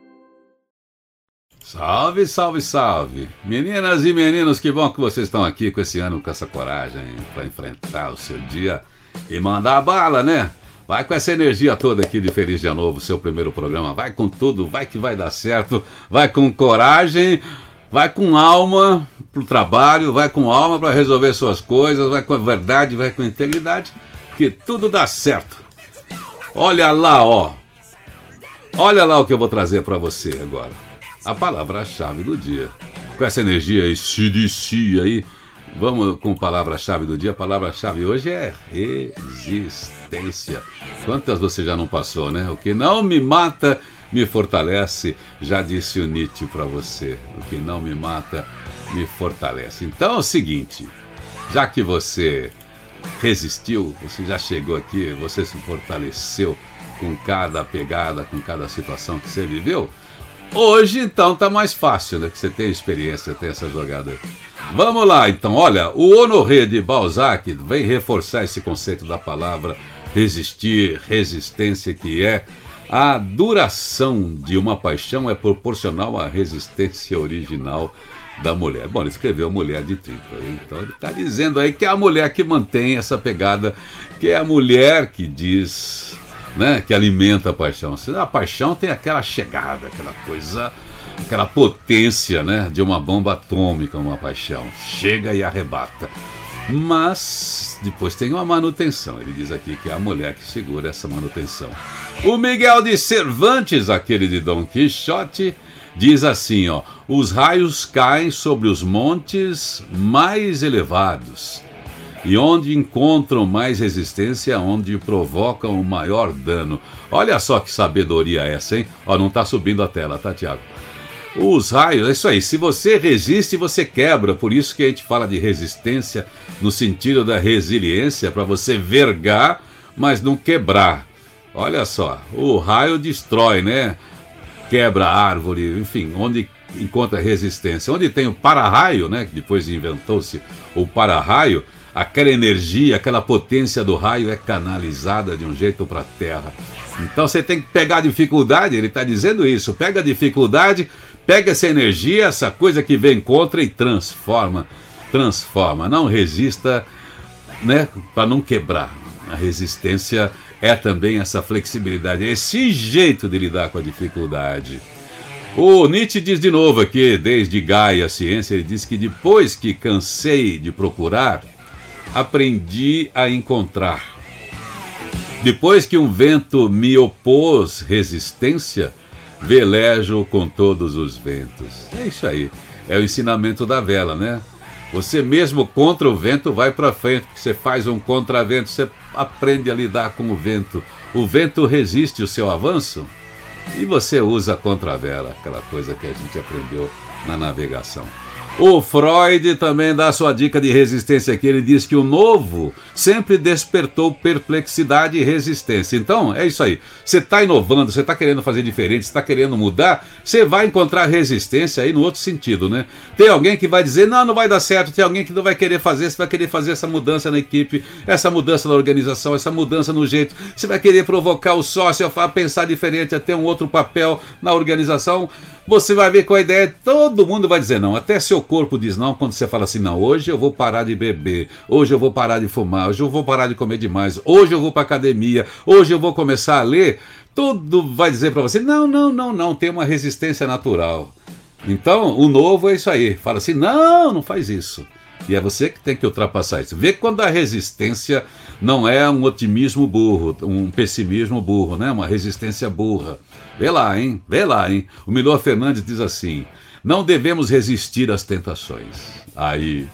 Salve, salve, salve! Meninas e meninos, que bom que vocês estão aqui com esse ano, com essa coragem para enfrentar o seu dia e mandar a bala, né? Vai com essa energia toda aqui de Feliz Dia Novo, seu primeiro programa. Vai com tudo, vai que vai dar certo. Vai com coragem, vai com alma pro trabalho, vai com alma para resolver suas coisas, vai com a verdade, vai com a integridade, que tudo dá certo. Olha lá, ó. Olha lá o que eu vou trazer para você agora. A palavra-chave do dia. Com essa energia AC/DC aí, vamos com a palavra-chave do dia. A palavra-chave hoje é resistência. Quantas você já não passou, né? O que não me mata, me fortalece. Já disse o Nietzsche para você. O que não me mata, me fortalece. Então é o seguinte, já que você resistiu, você já chegou aqui, você se fortaleceu com cada pegada, com cada situação que você viveu, hoje então tá mais fácil, né? Que você tem experiência, tem essa jogada. Vamos lá então, olha, o Honoré de Balzac vem reforçar esse conceito da palavra resistir, resistência, que é a duração de uma paixão é proporcional à resistência original da mulher. Bom, ele escreveu Mulher de 30, então ele está dizendo aí que é a mulher que mantém essa pegada, que é a mulher que diz, né, que alimenta a paixão. A paixão tem aquela chegada, aquela coisa, aquela potência, né, de uma bomba atômica, uma paixão. Chega e arrebata. Mas depois tem uma manutenção. Ele diz aqui que é a mulher que segura essa manutenção. O Miguel de Cervantes, aquele de Dom Quixote, diz assim, ó: os raios caem sobre os montes mais elevados, e onde encontram mais resistência, onde provocam o maior dano. Olha só que sabedoria essa, hein? Ó, não tá subindo a tela, tá, Tiago? Os raios, é isso aí. Se você resiste, você quebra. Por isso que a gente fala de resistência no sentido da resiliência, para você vergar, mas não quebrar. Olha só, o raio destrói, né? Quebra a árvore, enfim, onde encontra resistência. Onde tem o para-raio, né? Que depois inventou-se o para-raio, aquela energia, aquela potência do raio é canalizada de um jeito para a Terra. Então você tem que pegar a dificuldade, ele está dizendo isso, pega a dificuldade, pega essa energia, essa coisa que vem contra e transforma. Não resista, né, para não quebrar. A resistência é também essa flexibilidade, esse jeito de lidar com a dificuldade. O Nietzsche diz de novo aqui, desde Gaia, a ciência, ele diz que depois que cansei de procurar, aprendi a encontrar. Depois que um vento me opôs resistência, velejo com todos os ventos. É isso aí, é o ensinamento da vela, né? Você mesmo contra o vento vai para frente, você faz um contravento, você aprende a lidar com o vento. O vento resiste o seu avanço e você usa a contravela, aquela coisa que a gente aprendeu na navegação. O Freud também dá sua dica de resistência aqui. Ele diz que o novo sempre despertou perplexidade e resistência. Então, é isso aí. Você está inovando, você está querendo fazer diferente, você está querendo mudar, você vai encontrar resistência aí no outro sentido, né? Tem alguém que vai dizer, não vai dar certo. Tem alguém que não vai querer fazer, você vai querer fazer essa mudança na equipe, essa mudança na organização, essa mudança no jeito. Você vai querer provocar o sócio a pensar diferente, a ter um outro papel na organização. Você vai ver com a ideia, todo mundo vai dizer não, até seu corpo diz não quando você fala assim, não, hoje eu vou parar de beber, hoje eu vou parar de fumar, hoje eu vou parar de comer demais, hoje eu vou para academia, hoje eu vou começar a ler, tudo vai dizer para você, não, tem uma resistência natural. Então, o novo é isso aí, fala assim, não faz isso. E é você que tem que ultrapassar isso. Vê quando a resistência não é um otimismo burro, um pessimismo burro, né? Uma resistência burra. Vê lá, hein? O Milor Fernandes diz assim, não devemos resistir às tentações. Aí,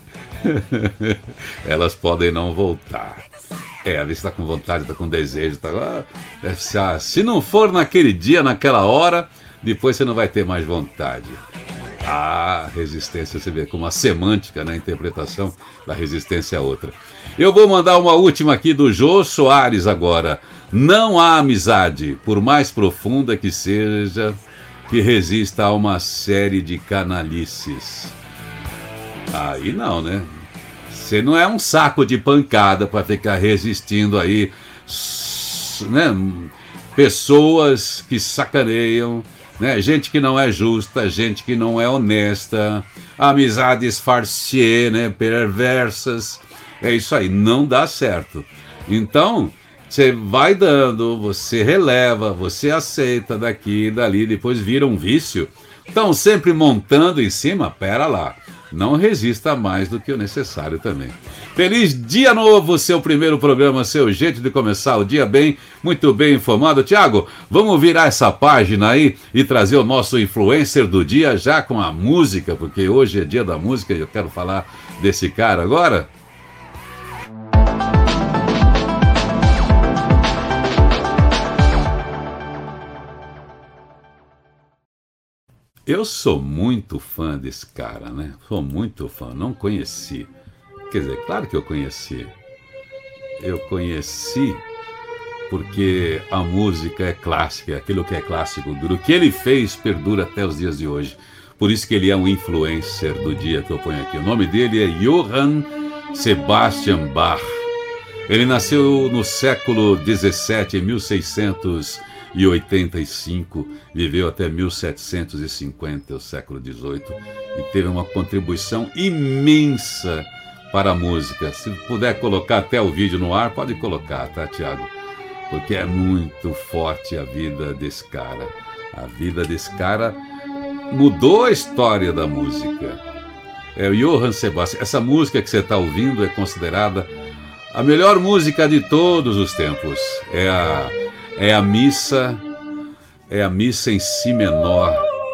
elas podem não voltar. Às vezes está com vontade, está com desejo. Se não for naquele dia, naquela hora, depois você não vai ter mais vontade. Resistência, você vê como a semântica, né? A interpretação da resistência é outra. Eu vou mandar uma última aqui do Jô Soares agora. Não há amizade, por mais profunda que seja, que resista a uma série de canalices. Aí não, né? Você não é um saco de pancada para ficar resistindo aí, né? Pessoas que sacaneiam, né? Gente que não é justa, gente que não é honesta, amizades farcier, né? Perversas. É isso aí, não dá certo. Então, você vai dando, você releva, você aceita daqui e dali, depois vira um vício. Então, sempre montando em cima, pera lá. Não resista mais do que o necessário também. Feliz dia novo, seu primeiro programa, seu jeito de começar o dia bem, muito bem informado. Tiago, vamos virar essa página aí e trazer o nosso influencer do dia já com a música, porque hoje é dia da música e eu quero falar desse cara agora. Eu sou muito fã desse cara, né? Sou muito fã, não conheci. Quer dizer, claro que eu conheci. Eu conheci porque a música é clássica, aquilo que é clássico duro. O que ele fez perdura até os dias de hoje. Por isso que ele é um influencer do dia que eu ponho aqui. O nome dele é Johann Sebastian Bach. Ele nasceu no século XVII, em 1685, viveu até 1750, o século XVIII, e teve uma contribuição imensa para a música. Se puder colocar até o vídeo no ar, pode colocar, tá, Tiago? Porque é muito forte a vida desse cara. A vida desse cara mudou a história da música. É o Johann Sebastian. Essa música que você está ouvindo é considerada a melhor música de todos os tempos. É a missa em si menor.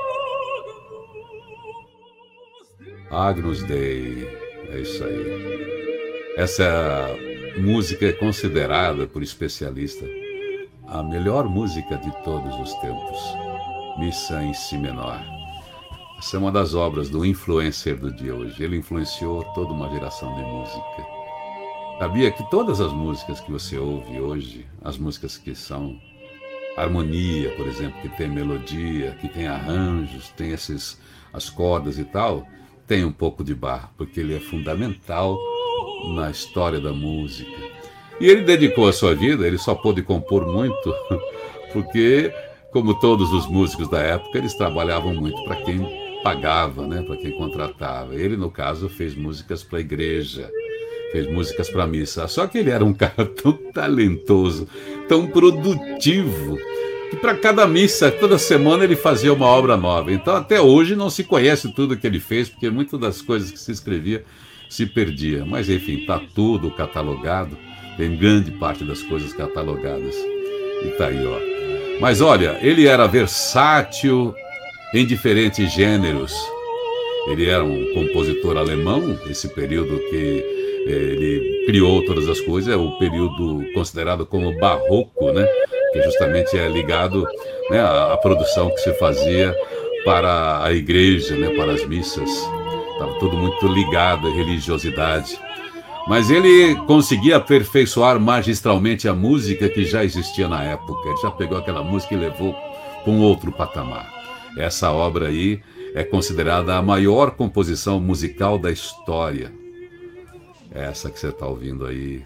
Agnus Dei, é isso aí. Essa música é considerada por especialistas a melhor música de todos os tempos. Missa em si menor. Essa é uma das obras do influencer do dia hoje. Ele influenciou toda uma geração de música. Sabia que todas as músicas que você ouve hoje, as músicas que são harmonia, por exemplo, que tem melodia, que tem arranjos, tem as cordas e tal, tem um pouco de Bach, porque ele é fundamental na história da música. E ele dedicou a sua vida, ele só pôde compor muito, porque, como todos os músicos da época, eles trabalhavam muito para quem pagava, né, para quem contratava. Ele, no caso, fez músicas para a igreja, fez músicas para a missa. Só que ele era um cara tão talentoso, tão produtivo, que para cada missa, toda semana, ele fazia uma obra nova. Então, até hoje, não se conhece tudo que ele fez, porque muitas das coisas que se escrevia se perdia. Mas, enfim, está tudo catalogado, tem grande parte das coisas catalogadas. E está aí, ó. Mas, olha, ele era versátil em diferentes gêneros. Ele era um compositor alemão, esse período que ele criou todas as coisas, é o período considerado como barroco, né? Que justamente é ligado, né, à produção que se fazia para a igreja, né, para as missas. Estava tudo muito ligado à religiosidade. Mas ele conseguia aperfeiçoar magistralmente a música que já existia na época. Ele já pegou aquela música e levou para um outro patamar. Essa obra aí é considerada a maior composição musical da história. Essa que você está ouvindo aí,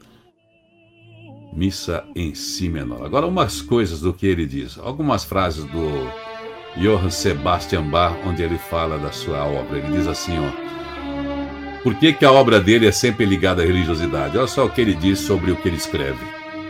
Missa em Si menor. Agora, umas coisas do que ele diz. Algumas frases do Johann Sebastian Bach, onde ele fala da sua obra. Ele diz assim, ó, por que a obra dele é sempre ligada à religiosidade? Olha só o que ele diz sobre o que ele escreve.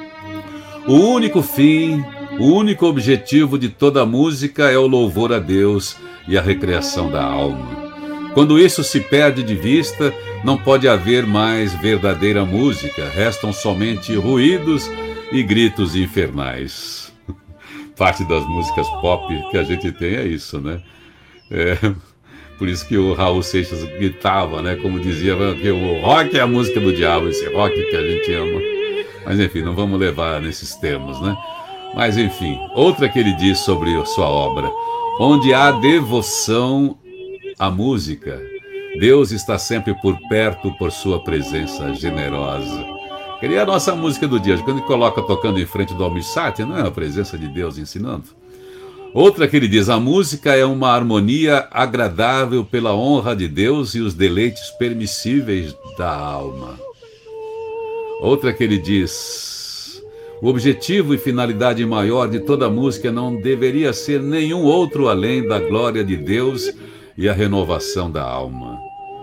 O único fim, o único objetivo de toda música é o louvor a Deus e a recreação da alma. Quando isso se perde de vista, não pode haver mais verdadeira música, restam somente ruídos e gritos infernais. Parte das músicas pop que a gente tem é isso, né? Por isso que o Raul Seixas gritava, né? Como dizia, que o rock é a música do diabo, esse rock que a gente ama. Mas enfim, não vamos levar nesses termos, né? Mas enfim, outra que ele diz sobre a sua obra. Onde há devoção à música, Deus está sempre por perto por sua presença generosa. Queria a nossa música do dia. Quando ele coloca tocando em frente do Almir Sater, não é a presença de Deus ensinando? Outra que ele diz, a música é uma harmonia agradável pela honra de Deus e os deleites permissíveis da alma. Outra que ele diz, o objetivo e finalidade maior de toda música não deveria ser nenhum outro além da glória de Deus e a renovação da alma.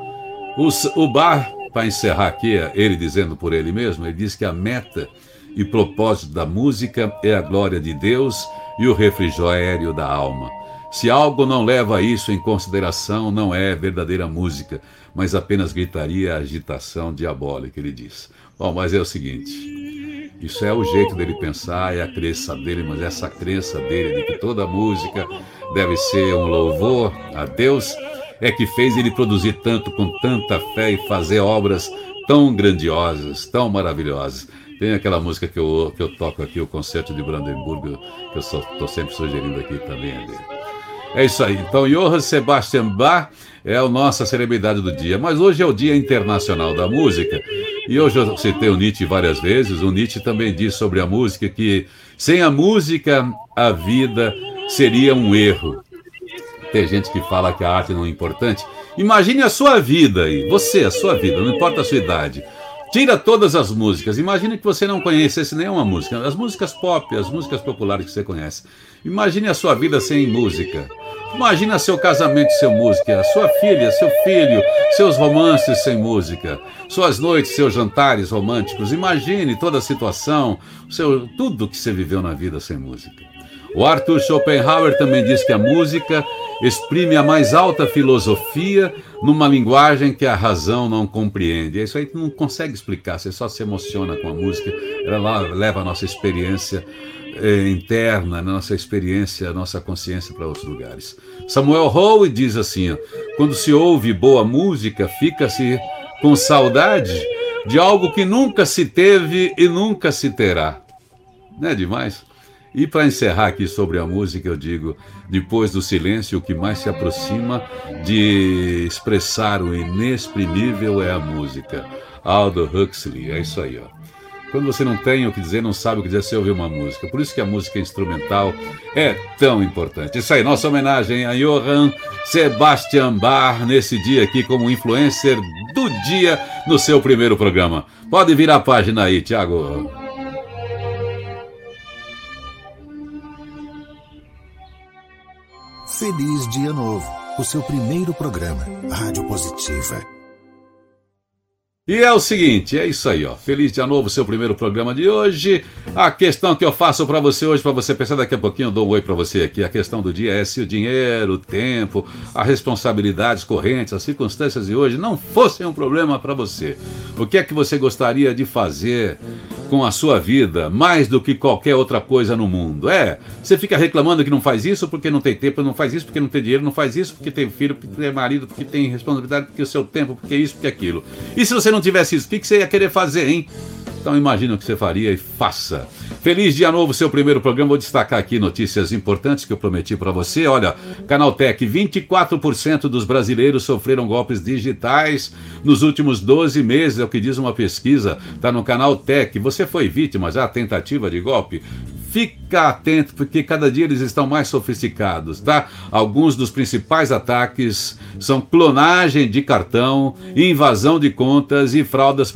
O Bach, para encerrar aqui, ele dizendo por ele mesmo, ele diz que a meta e propósito da música é a glória de Deus e o refrigério da alma. Se algo não leva isso em consideração, não é verdadeira música, mas apenas gritaria e agitação diabólica, ele diz. Bom, mas é o seguinte, isso é o jeito dele pensar, é a crença dele, mas essa crença dele de que toda música deve ser um louvor a Deus, é que fez ele produzir tanto, com tanta fé e fazer obras tão grandiosas, tão maravilhosas. Tem aquela música que eu toco aqui, o Concerto de Brandenburgo, que eu estou sempre sugerindo aqui também. É isso aí. Então, Johann Sebastian Bach é a nossa celebridade do dia. Mas hoje é o Dia Internacional da Música. E hoje eu citei o Nietzsche várias vezes. O Nietzsche também diz sobre a música que sem a música, a vida seria um erro. Tem gente que fala que a arte não é importante. Imagine a sua vida aí, você, a sua vida, não importa a sua idade. Tira todas as músicas. Imagine que você não conhecesse nenhuma música. As músicas pop, as músicas populares que você conhece. Imagine a sua vida sem música. Imagine seu casamento sem música, sua filha, seu filho, seus romances sem música, suas noites, seus jantares românticos. Imagine toda a situação, tudo que você viveu na vida sem música. O Arthur Schopenhauer também diz que a música exprime a mais alta filosofia numa linguagem que a razão não compreende. Isso aí não consegue explicar, você só se emociona com a música, ela leva a nossa experiência interna, a nossa experiência, a nossa consciência para outros lugares. Samuel Howe diz assim, quando se ouve boa música, fica-se com saudade de algo que nunca se teve e nunca se terá. Não é demais? E para encerrar aqui sobre a música, eu digo, depois do silêncio, o que mais se aproxima de expressar o inexprimível é a música. Aldous Huxley, é isso aí, ó. Quando você não tem o que dizer, não sabe o que dizer, você ouve uma música. Por isso que a música instrumental é tão importante. Isso aí, nossa homenagem a Johann Sebastian Bach, nesse dia aqui como influencer do dia no seu primeiro programa. Pode virar a página aí, Thiago. Feliz Dia Novo, o seu primeiro programa, Rádio Positiva. E é o seguinte, é isso aí, ó. Feliz Dia Novo, seu primeiro programa de hoje. A questão que eu faço para você hoje, para você pensar daqui a pouquinho, eu dou um oi para você aqui. A questão do dia é se o dinheiro, o tempo, as responsabilidades correntes, as circunstâncias de hoje não fossem um problema para você. O que é que você gostaria de fazer com a sua vida, mais do que qualquer outra coisa no mundo? Você fica reclamando que não faz isso porque não tem tempo, não faz isso porque não tem dinheiro, não faz isso porque tem filho, porque tem marido, porque tem responsabilidade, porque o seu tempo, porque isso, porque aquilo. E se você não tivesse isso, o que você ia querer fazer, hein? Então imagina o que você faria e faça. Feliz Dia Novo, seu primeiro programa. Vou destacar aqui notícias importantes que eu prometi para você. Olha, Canaltech, 24% dos brasileiros sofreram golpes digitais nos últimos 12 meses, é o que diz uma pesquisa. Está no Canaltech. Você foi vítima já, tentativa de golpe? Fica atento, porque cada dia eles estão mais sofisticados, tá? Alguns dos principais ataques são clonagem de cartão, invasão de contas e fraudes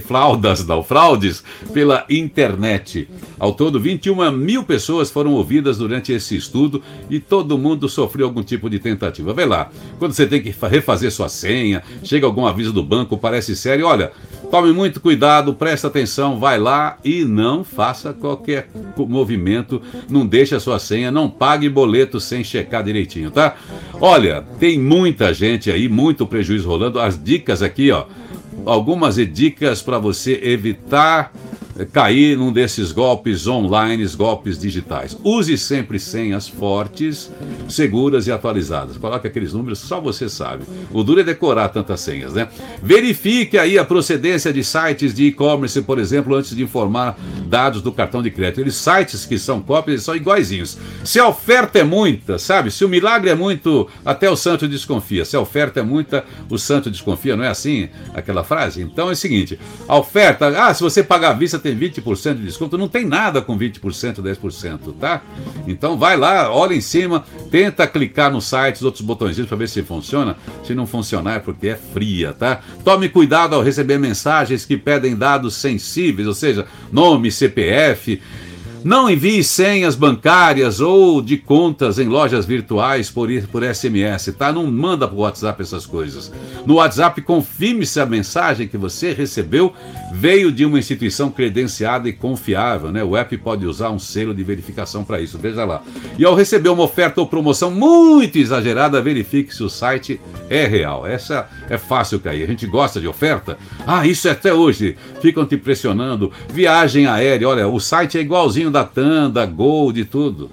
pela internet. Ao todo, 21 mil pessoas foram ouvidas durante esse estudo e todo mundo sofreu algum tipo de tentativa. Vê lá, quando você tem que refazer sua senha, chega algum aviso do banco, parece sério, olha, tome muito cuidado, presta atenção, vai lá e não faça qualquer movimento, não deixe a sua senha, não pague boleto sem checar direitinho, tá? Olha, tem muita gente aí, muito prejuízo rolando. As dicas aqui, ó, algumas dicas para você evitar cair num desses golpes online, golpes digitais. Use sempre senhas fortes, seguras e atualizadas. Coloque aqueles números, só você sabe. O duro é decorar tantas senhas, né? Verifique aí a procedência de sites de e-commerce, por exemplo, antes de informar dados do cartão de crédito. Eles sites que são cópias, eles são iguaizinhos. Se a oferta é muita, sabe? Se o milagre é muito, até o santo desconfia. Se a oferta é muita, o santo desconfia. Não é assim aquela frase? Então é o seguinte, a oferta, se você pagar à vista tem 20% de desconto, não tem nada com 20%, 10%, tá? Então vai lá, olha em cima, tenta clicar nos sites, outros botõezinhos para ver se funciona. Se não funcionar é porque é fria, tá? Tome cuidado ao receber mensagens que pedem dados sensíveis, ou seja, nome, CPF. Não envie senhas bancárias ou de contas em lojas virtuais por SMS, tá? Não manda para o WhatsApp essas coisas. No WhatsApp, confirme se a mensagem que você recebeu veio de uma instituição credenciada e confiável, né? O app pode usar um selo de verificação para isso, veja lá. E ao receber uma oferta ou promoção muito exagerada, verifique se o site é real. Essa é fácil cair. A gente gosta de oferta. Isso é até hoje. Ficam te pressionando. Viagem aérea, olha, o site é igualzinho da TAM, da Gol, de tudo.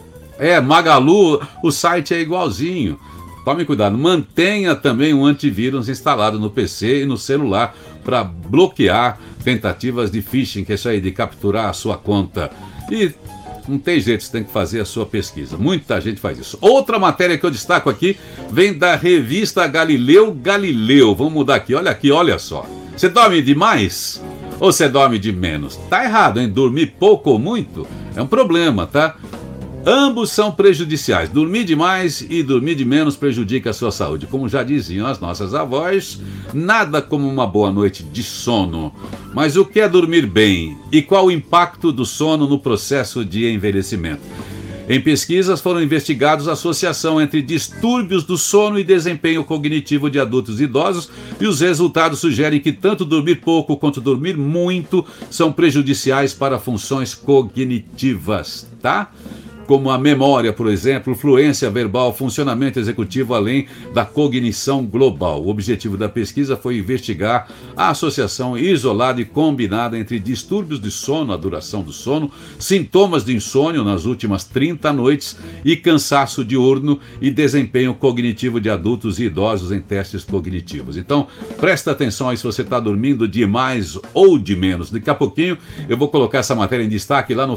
Magalu, o site é igualzinho. Tome cuidado, mantenha também um antivírus instalado no PC e no celular para bloquear tentativas de phishing, que é isso aí, de capturar a sua conta. E não tem jeito, você tem que fazer a sua pesquisa. Muita gente faz isso. Outra matéria que eu destaco aqui vem da revista Galileu Galileu. Vamos mudar aqui, olha só. Você dorme demais? Ou você dorme de menos? Tá errado, hein? Dormir pouco ou muito é um problema, tá? Ambos são prejudiciais. Dormir demais e dormir de menos prejudica a sua saúde. Como já diziam as nossas avós, nada como uma boa noite de sono. Mas o que é dormir bem? E qual o impacto do sono no processo de envelhecimento? Em pesquisas foram investigados a associação entre distúrbios do sono e desempenho cognitivo de adultos e idosos, e os resultados sugerem que tanto dormir pouco quanto dormir muito são prejudiciais para funções cognitivas, tá? como a memória, por exemplo, fluência verbal, funcionamento executivo, além da cognição global. O objetivo da pesquisa foi investigar a associação isolada e combinada entre distúrbios de sono, a duração do sono, sintomas de insônia nas últimas 30 noites e cansaço diurno e desempenho cognitivo de adultos e idosos em testes cognitivos. Então, presta atenção aí se você está dormindo de mais ou de menos. Daqui a pouquinho eu vou colocar essa matéria em destaque lá no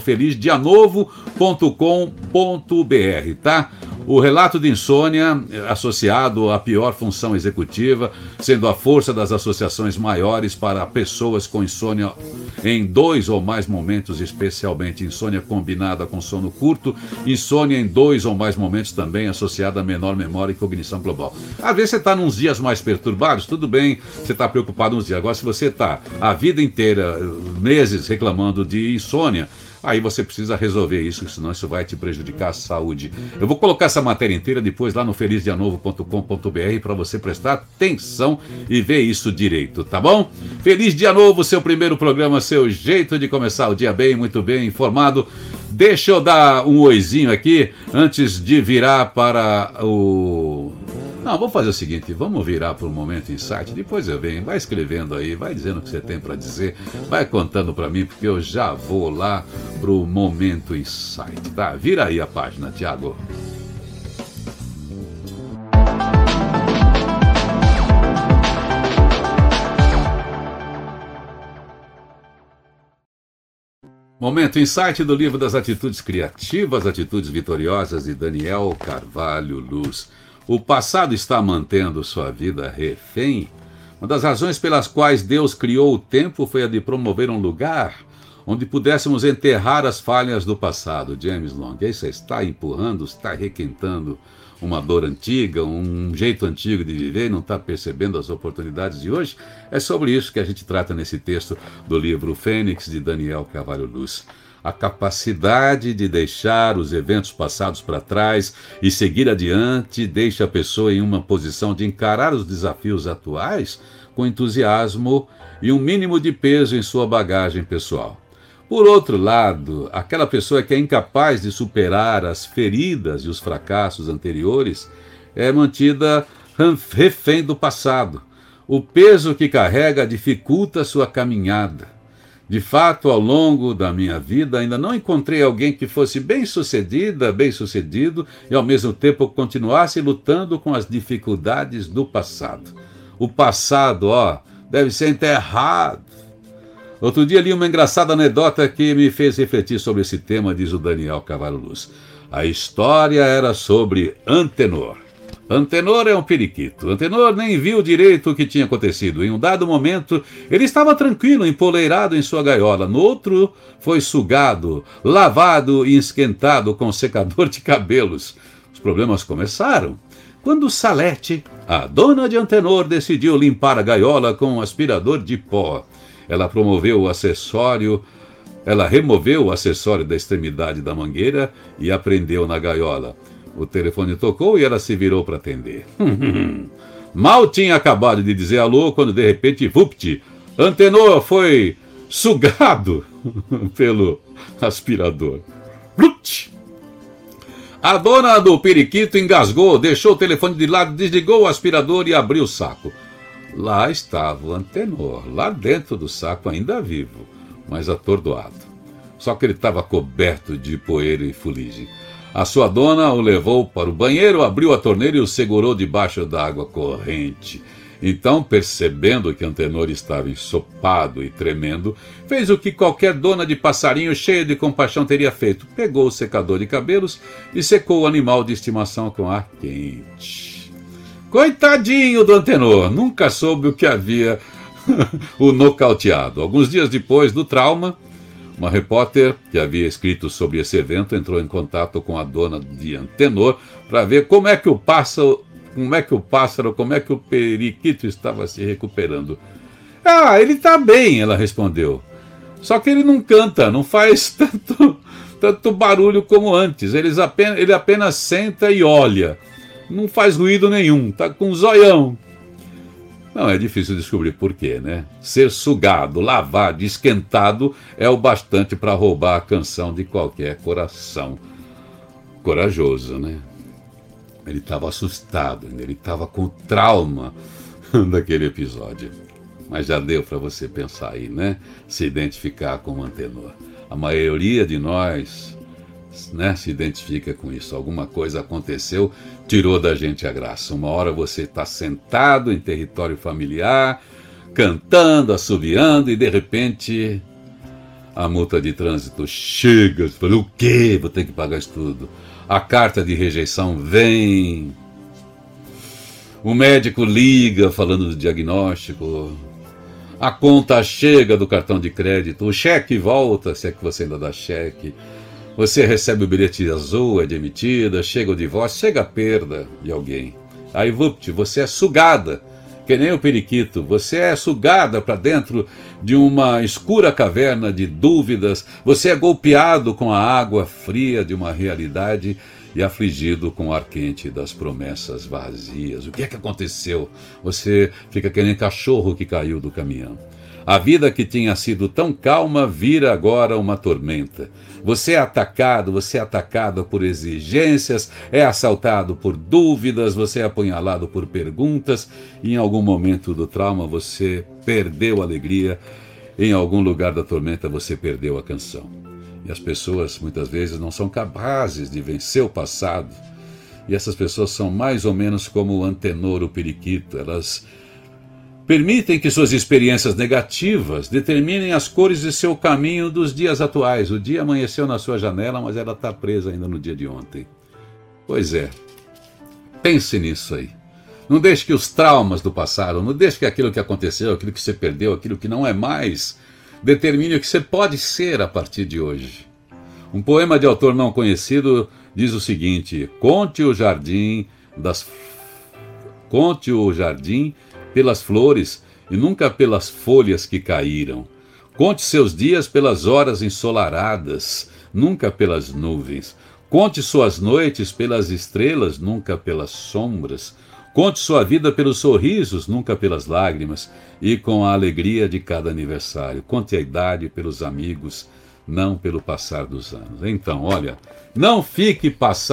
felizdianovo.com.br, tá? O relato de insônia associado à pior função executiva, sendo a força das associações maiores para pessoas com insônia em 2 ou mais momentos, especialmente insônia combinada com sono curto, insônia em 2 ou mais momentos também associada a menor memória e cognição global. Às vezes você está nos dias mais perturbados, tudo bem, você está preocupado uns dias. Agora, se você está a vida inteira, meses reclamando de insônia, aí você precisa resolver isso, senão isso vai te prejudicar a saúde. Eu vou colocar essa matéria inteira depois lá no felizdianovo.com.br para você prestar atenção e ver isso direito, tá bom? Feliz Dia Novo, seu primeiro programa, seu jeito de começar o dia bem, muito bem informado. Deixa eu dar um oizinho aqui antes de virar para o... Não, vamos fazer o seguinte, vamos virar para o Momento Insight, depois eu venho, vai escrevendo aí, vai dizendo o que você tem para dizer, vai contando para mim, porque eu já vou lá para o Momento Insight, tá? Vira aí a página, Tiago. Momento Insight do livro das Atitudes Criativas, Atitudes Vitoriosas, de Daniel Carvalho Luz. O passado está mantendo sua vida refém? Uma das razões pelas quais Deus criou o tempo foi a de promover um lugar onde pudéssemos enterrar as falhas do passado. James Long. Aí você está empurrando, está requentando uma dor antiga, um jeito antigo de viver e não está percebendo as oportunidades de hoje? É sobre isso que a gente trata nesse texto do livro Fênix, de Daniel Carvalho Luz. A capacidade de deixar os eventos passados para trás e seguir adiante deixa a pessoa em uma posição de encarar os desafios atuais com entusiasmo e um mínimo de peso em sua bagagem pessoal. Por outro lado, aquela pessoa que é incapaz de superar as feridas e os fracassos anteriores é mantida refém do passado. O peso que carrega dificulta sua caminhada. De fato, ao longo da minha vida, ainda não encontrei alguém que fosse bem-sucedido e, ao mesmo tempo, continuasse lutando com as dificuldades do passado. O passado, deve ser enterrado. Outro dia li uma engraçada anedota que me fez refletir sobre esse tema, diz o Daniel Carvalho Luz. A história era sobre Antenor. Antenor é um periquito. Antenor nem viu direito o que tinha acontecido. Em um dado momento, ele estava tranquilo, empoleirado em sua gaiola. No outro, foi sugado, lavado e esquentado com secador de cabelos. Os problemas começaram quando Salete, a dona de Antenor, decidiu limpar a gaiola com um aspirador de pó. Ela removeu o acessório da extremidade da mangueira e a prendeu na gaiola. O telefone tocou e ela se virou para atender. Mal tinha acabado de dizer alô quando, de repente, vupt, Antenor foi sugado pelo aspirador. Blut! A dona do periquito engasgou, deixou o telefone de lado, desligou o aspirador e abriu o saco. Lá estava o Antenor, lá dentro do saco, ainda vivo, mas atordoado. Só que ele estava coberto de poeira e fuligem. A sua dona o levou para o banheiro, abriu a torneira e o segurou debaixo da água corrente. Então, percebendo que Antenor estava ensopado e tremendo, fez o que qualquer dona de passarinho cheia de compaixão teria feito. Pegou o secador de cabelos e secou o animal de estimação com ar quente. Coitadinho do Antenor, nunca soube o que havia o nocauteado. Alguns dias depois do trauma, uma repórter que havia escrito sobre esse evento entrou em contato com a dona de Antenor para ver como é que o periquito estava se recuperando. Ah, ele está bem, ela respondeu. Só que ele não canta, não faz tanto barulho como antes. Ele apenas senta e olha. Não faz ruído nenhum, está com um zoião. Não, é difícil descobrir por quê, né? Ser sugado, lavado, esquentado é o bastante para roubar a canção de qualquer coração. corajoso, né? Ele estava assustado, ele estava com trauma daquele episódio. Mas já deu para você pensar aí, né? Se identificar com o Antenor. A maioria de nós, né, se identifica com isso. Alguma coisa aconteceu, tirou da gente a graça. Uma hora você está sentado em território familiar, cantando, assobiando, e de repente a multa de trânsito chega. Você fala, o quê? Vou ter que pagar isso tudo. A carta de rejeição vem. O médico liga falando do diagnóstico. A conta chega do cartão de crédito. O cheque volta, se é que você ainda dá cheque. Você recebe o bilhete azul, é demitida. Chega o divórcio, chega a perda de alguém. Aí, vupt, você é sugada. Que nem o periquito. Você é sugada para dentro de uma escura caverna de dúvidas. Você é golpeado com a água fria de uma realidade e afligido com o ar quente das promessas vazias. O que é que aconteceu? Você fica que nem cachorro que caiu do caminhão. A vida que tinha sido tão calma vira agora uma tormenta. Você é atacado por exigências, é assaltado por dúvidas, você é apunhalado por perguntas, e em algum momento do trauma você perdeu a alegria, em algum lugar da tormenta você perdeu a canção. E as pessoas muitas vezes não são capazes de vencer o passado, e essas pessoas são mais ou menos como o Antenor, o periquito. Elas permitem que suas experiências negativas determinem as cores de seu caminho dos dias atuais. O dia amanheceu na sua janela, mas ela está presa ainda no dia de ontem. Pois é, pense nisso aí. Não deixe que os traumas do passado, não deixe que aquilo que aconteceu, aquilo que você perdeu, aquilo que não é mais, determine o que você pode ser a partir de hoje. Um poema de autor não conhecido diz o seguinte: conte o jardim pelas flores e nunca pelas folhas que caíram. Conte seus dias pelas horas ensolaradas, nunca pelas nuvens. Conte suas noites pelas estrelas, nunca pelas sombras. Conte sua vida pelos sorrisos, nunca pelas lágrimas, e com a alegria de cada aniversário. Conte a idade pelos amigos, não pelo passar dos anos. Então, olha, não fique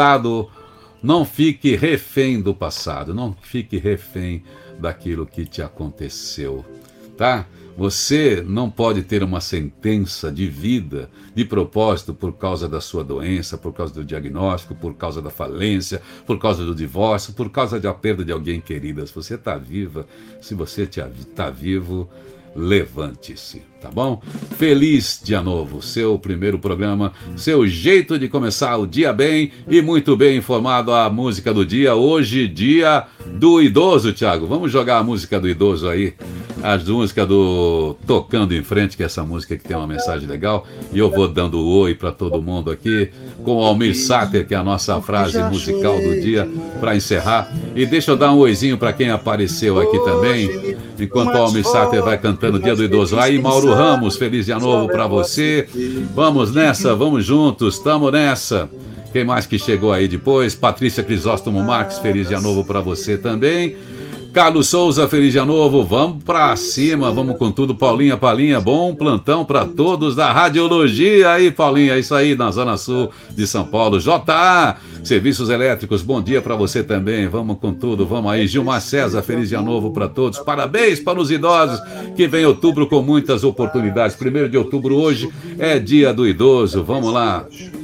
refém do passado, não fique refém daquilo que te aconteceu, tá? Você não pode ter uma sentença de vida, de propósito, por causa da sua doença, por causa do diagnóstico, por causa da falência, por causa do divórcio, por causa da perda de alguém querida. Se você está viva, se você está vivo, levante-se, tá bom? Feliz dia novo, seu primeiro programa, seu jeito de começar o dia bem e muito bem informado. A música do dia, hoje dia do idoso, Thiago. Vamos jogar a música do idoso aí, a música do Tocando em Frente, que é essa música que tem uma mensagem legal, e eu vou dando oi para todo mundo aqui, com o Almir Sater, que é a nossa frase musical do dia, para encerrar. E deixa eu dar um oizinho para quem apareceu aqui também, enquanto o Almir Sater vai cantando o dia do idoso. Aí, Mauro Ramos, feliz dia novo para você. Vamos nessa, vamos juntos, estamos nessa. Quem mais que chegou aí depois? Patrícia Crisóstomo Marques, feliz dia novo para você também. Carlos Souza, feliz dia novo, vamos pra cima, vamos com tudo. Paulinha, bom plantão para todos da radiologia aí, Paulinha, é isso aí, na Zona Sul de São Paulo. JA, Serviços Elétricos, bom dia para você também, vamos com tudo, vamos aí. Gilmar César, feliz dia novo para todos, parabéns para os idosos, que vem outubro com muitas oportunidades. 1º de outubro hoje é dia do idoso, vamos lá.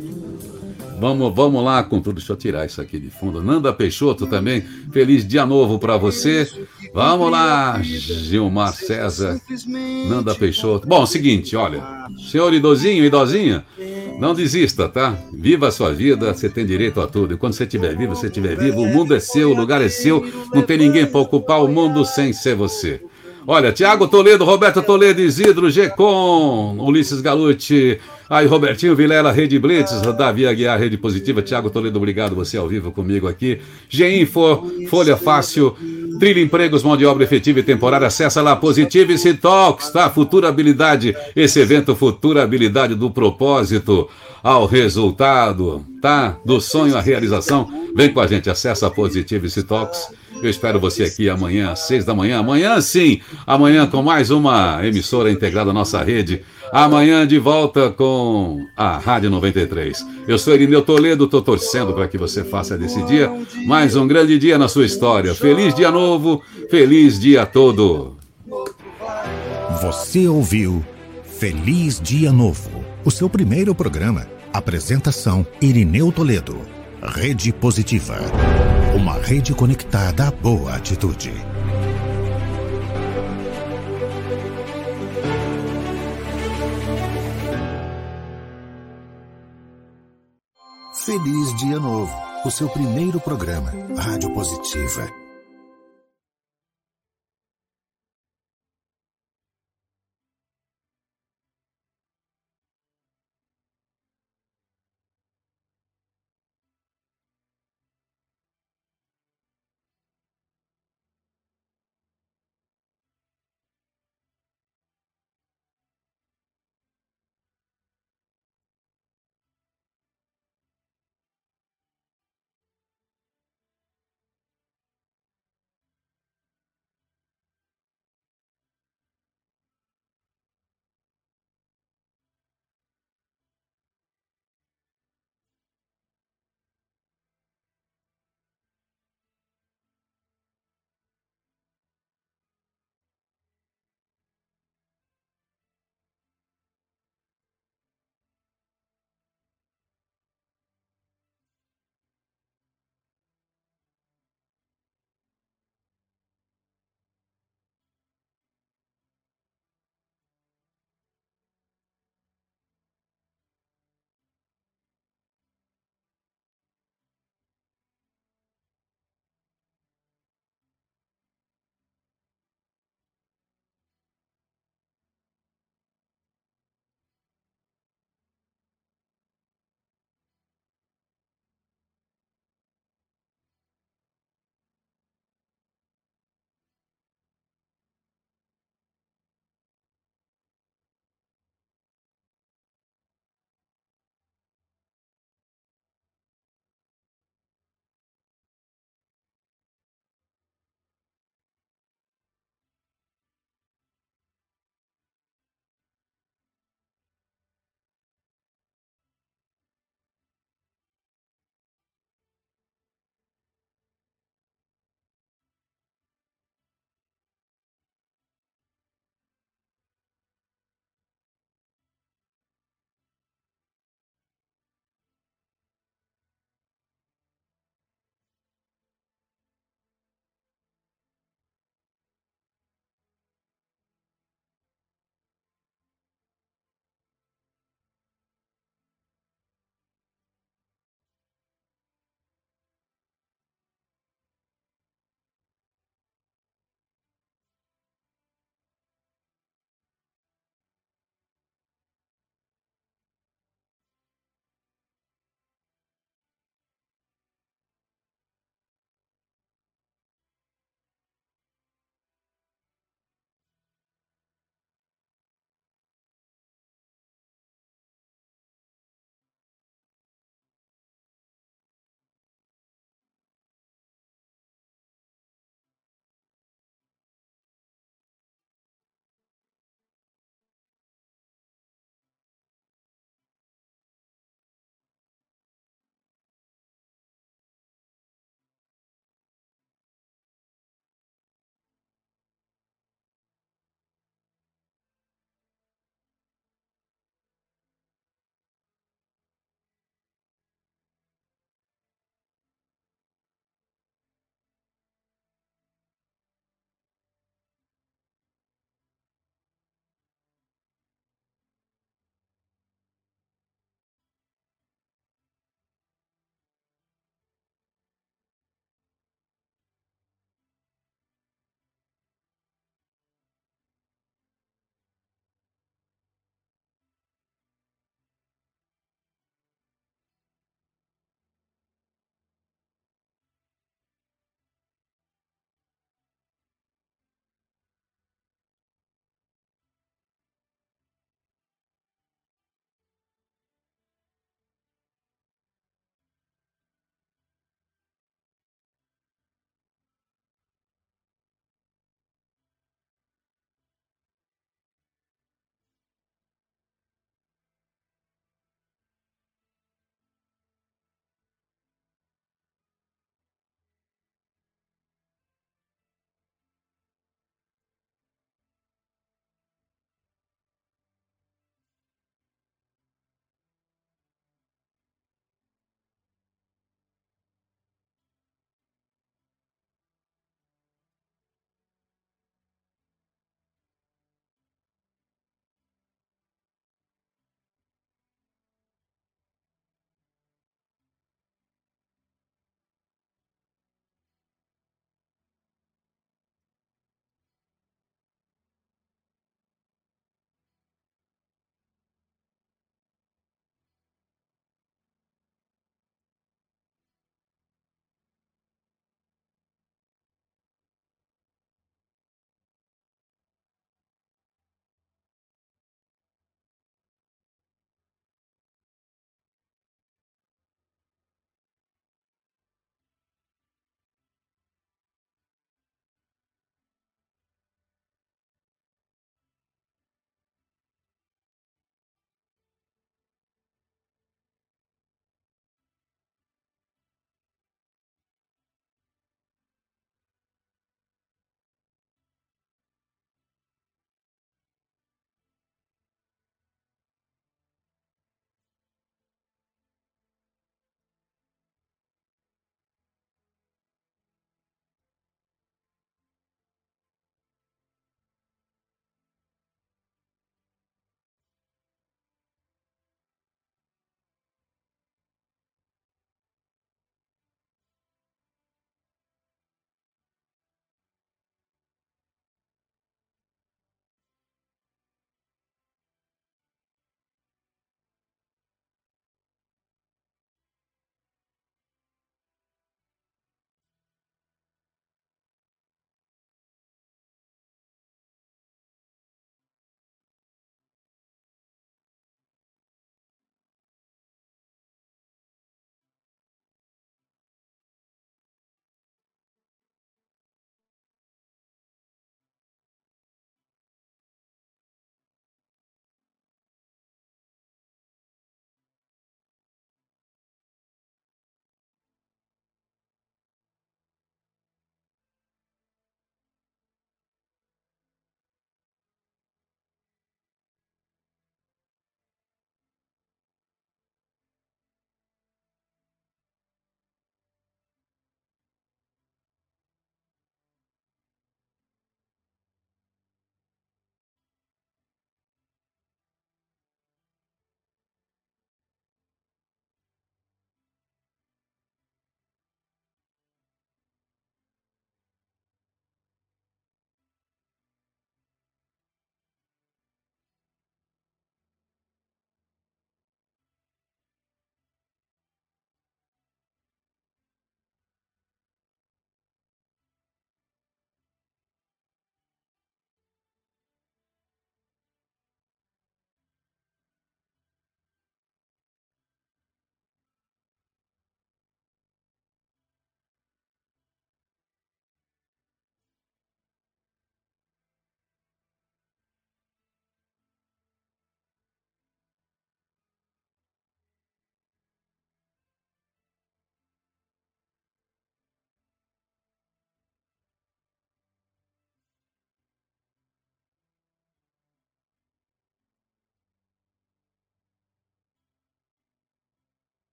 Vamos lá com tudo. Deixa eu tirar isso aqui de fundo. Nanda Peixoto também, feliz dia novo para você. Vamos lá, Gilmar César, Nanda Peixoto. Bom, seguinte, olha, senhor idosinho, idosinha, não desista, tá? Viva a sua vida, você tem direito a tudo. E quando você estiver vivo, o mundo é seu, o lugar é seu, não tem ninguém para ocupar o mundo sem ser você. Olha, Tiago Toledo, Roberto Toledo, Isidro Gecon, Ulisses Galucci, aí Robertinho Vilela, Rede Blitz, Davi Aguiar, Rede Positiva, Tiago Toledo, obrigado você ao vivo comigo aqui. G-Info, Folha Fácil, Trilha Empregos, Mão de Obra Efetiva e Temporária, acessa lá, Positivity Talks, tá? Futurabilidade, esse evento Futurabilidade do propósito ao resultado, tá? Do sonho à realização, vem com a gente, acessa Positivity Talks. Eu espero você aqui amanhã às 6 da manhã. Amanhã sim, amanhã com mais uma emissora integrada à nossa rede, Amanhã de volta com a Rádio 93. Eu sou Irineu Toledo, estou torcendo para que você faça desse dia mais um grande dia na sua história. Feliz dia novo, feliz dia todo. Você ouviu Feliz Dia Novo, o seu primeiro programa. Apresentação Irineu Toledo. Rede Positiva, uma rede conectada à boa atitude. Feliz Dia Novo, o seu primeiro programa. Rádio Positiva.